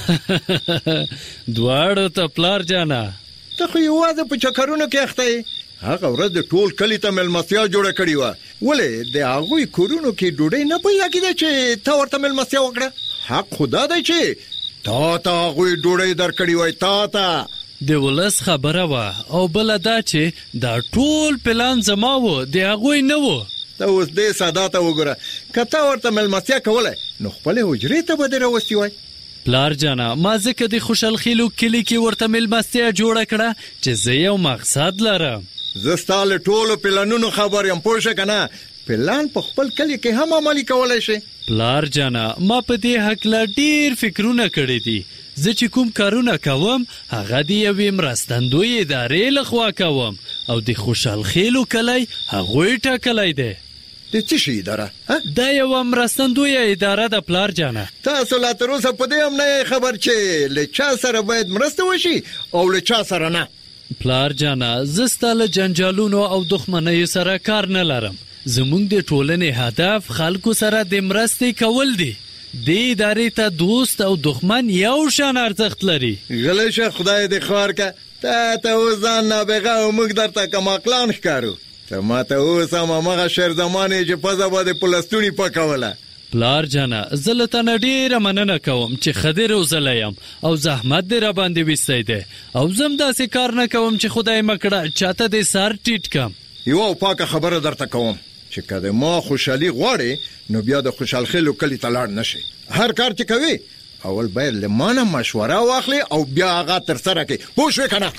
دواړو ته پلار جانا ته خو یوازې په چکرونو کې اخته یې هغه ورځ د ټول کلي ته مېلمستیا جوړه کړې وه ولې د هغوی کورونو کې ډوډۍ نه پیدا کېده چې ته ورته مېلمستیا وکړه حق خو دا دی چې تا ته هغوی ډوډۍ درکړې وای تا ته د ولس خبره وه او بله دا چې دا ټول پلان زما و د هغوی نه و ته اوس دې ساده ته وګوره که ته ورته مېلمستیا کولی نو خپلې حجرې ته به دې راوستي وای پلار جانا ما ځکه د خوشحال خیلو کلی کې ورته مېلمستیا جوړه کړه چې زه یو مقصد لرم زه ستا له ټولو پلانونو خبر یم پوه شه که نه پلان په خپل کلی کې هم عملي کولی شي پلار جانا ما په دې هکله ډیر فکرونه کړي دي زه چې کوم کارونه کوم هغه د یوې مرستندوی ادارې لخوا کوم او د خوشحال خیلو کلی هغوی ټاکلی دی د څه شي اداره دا یوه مرستندوی اداره ده پلار جانا تاسو لا تر اوسه په دې هم نه خبر چې له چا سره باید مرسته وشي او له چا سره نه پلار جانا زه ستا له جنجالونو او دښمنیو سره کار نه لرم زموږ د ټولنې هدف خلکو سره د مرستې کول دي دې ادارې ته دوست او دښمن یو شان ارزښت لري غلی شه خدای دې خوار که ته اوس ځان نابغه او موږ درته کماقلان ښکارو ته ما ته اوس هماغه شر زمانې چې پزه به د پلستوني پکوله پلار جانا زه له تا نه ډېره مننه کوم چې ښه دې روزلی یم او زحمت دې راباندې ویستی دی او زه هم داسې کار نه کوم چې خدای مه کړه چاته دې سر ټیټ کم یوه پاکه خبره درته کوم چې که د ما خوشحالي غواړې نو بیا د خوشحال خیلو کلي ته لاړ نه شي هر کار چې کوي اول باید له ما نه مشوره واخلې او بیا هغه ترسره کړې پوه شوې که نه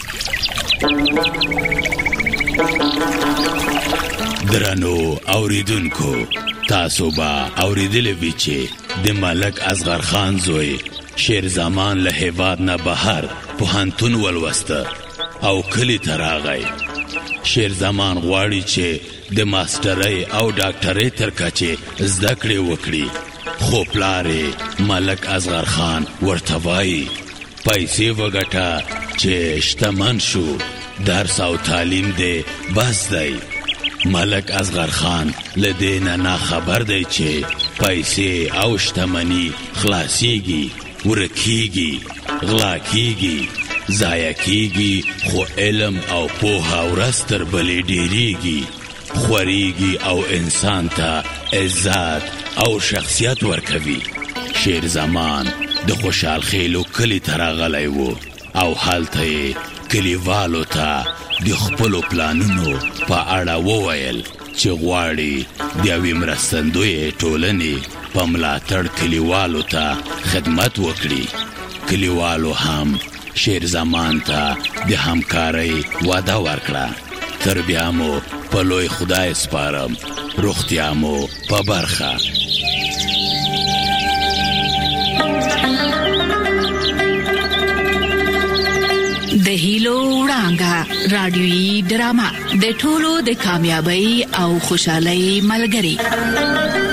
درنو اوریدونکو تاسو به اوریدلی وی چې د ملک اصغر خان زوی شیر زمان له هیواد نه بهر پوهنتون ولوسته او کلی ته راغی شیر زمان غواړي چې د ماسترۍ او ډاکټرۍ تر کچې زده کړې وکړي خو پلار ملک اصغر خان ورته وایي پیسې وګټه چې شتمن شو درس او تعلیم دې بس دی ملک اصغر خان له دې نه خبر دی چې پیسې او شتمني خلاصیږي ورکیږي غلا کیږي ضایع کیږي خو علم او پوهه ورځ تر بلې ډیریږي خوريږي او انسان ته عزت او شخصیت ورکوي شیر زمان د خوشحال خیلو کلی ته راغلی و او هلته کلیوالو ته د خپلو پلانونو په اړه وویل چې غواړي د یوې مرستندویې ټولنې په ملاتړ کلیوالو ته خدمت وکړي. کلیوالو هم شیر زمان ته د همکارۍ وعده ورکړه. تر بیا مو په لوی خدای سپارم. روغتیا مو په برخه. د هیلو وړانګه رادیويي ډرامه د ټولو د کامیابی او خوشحالۍ ملګری.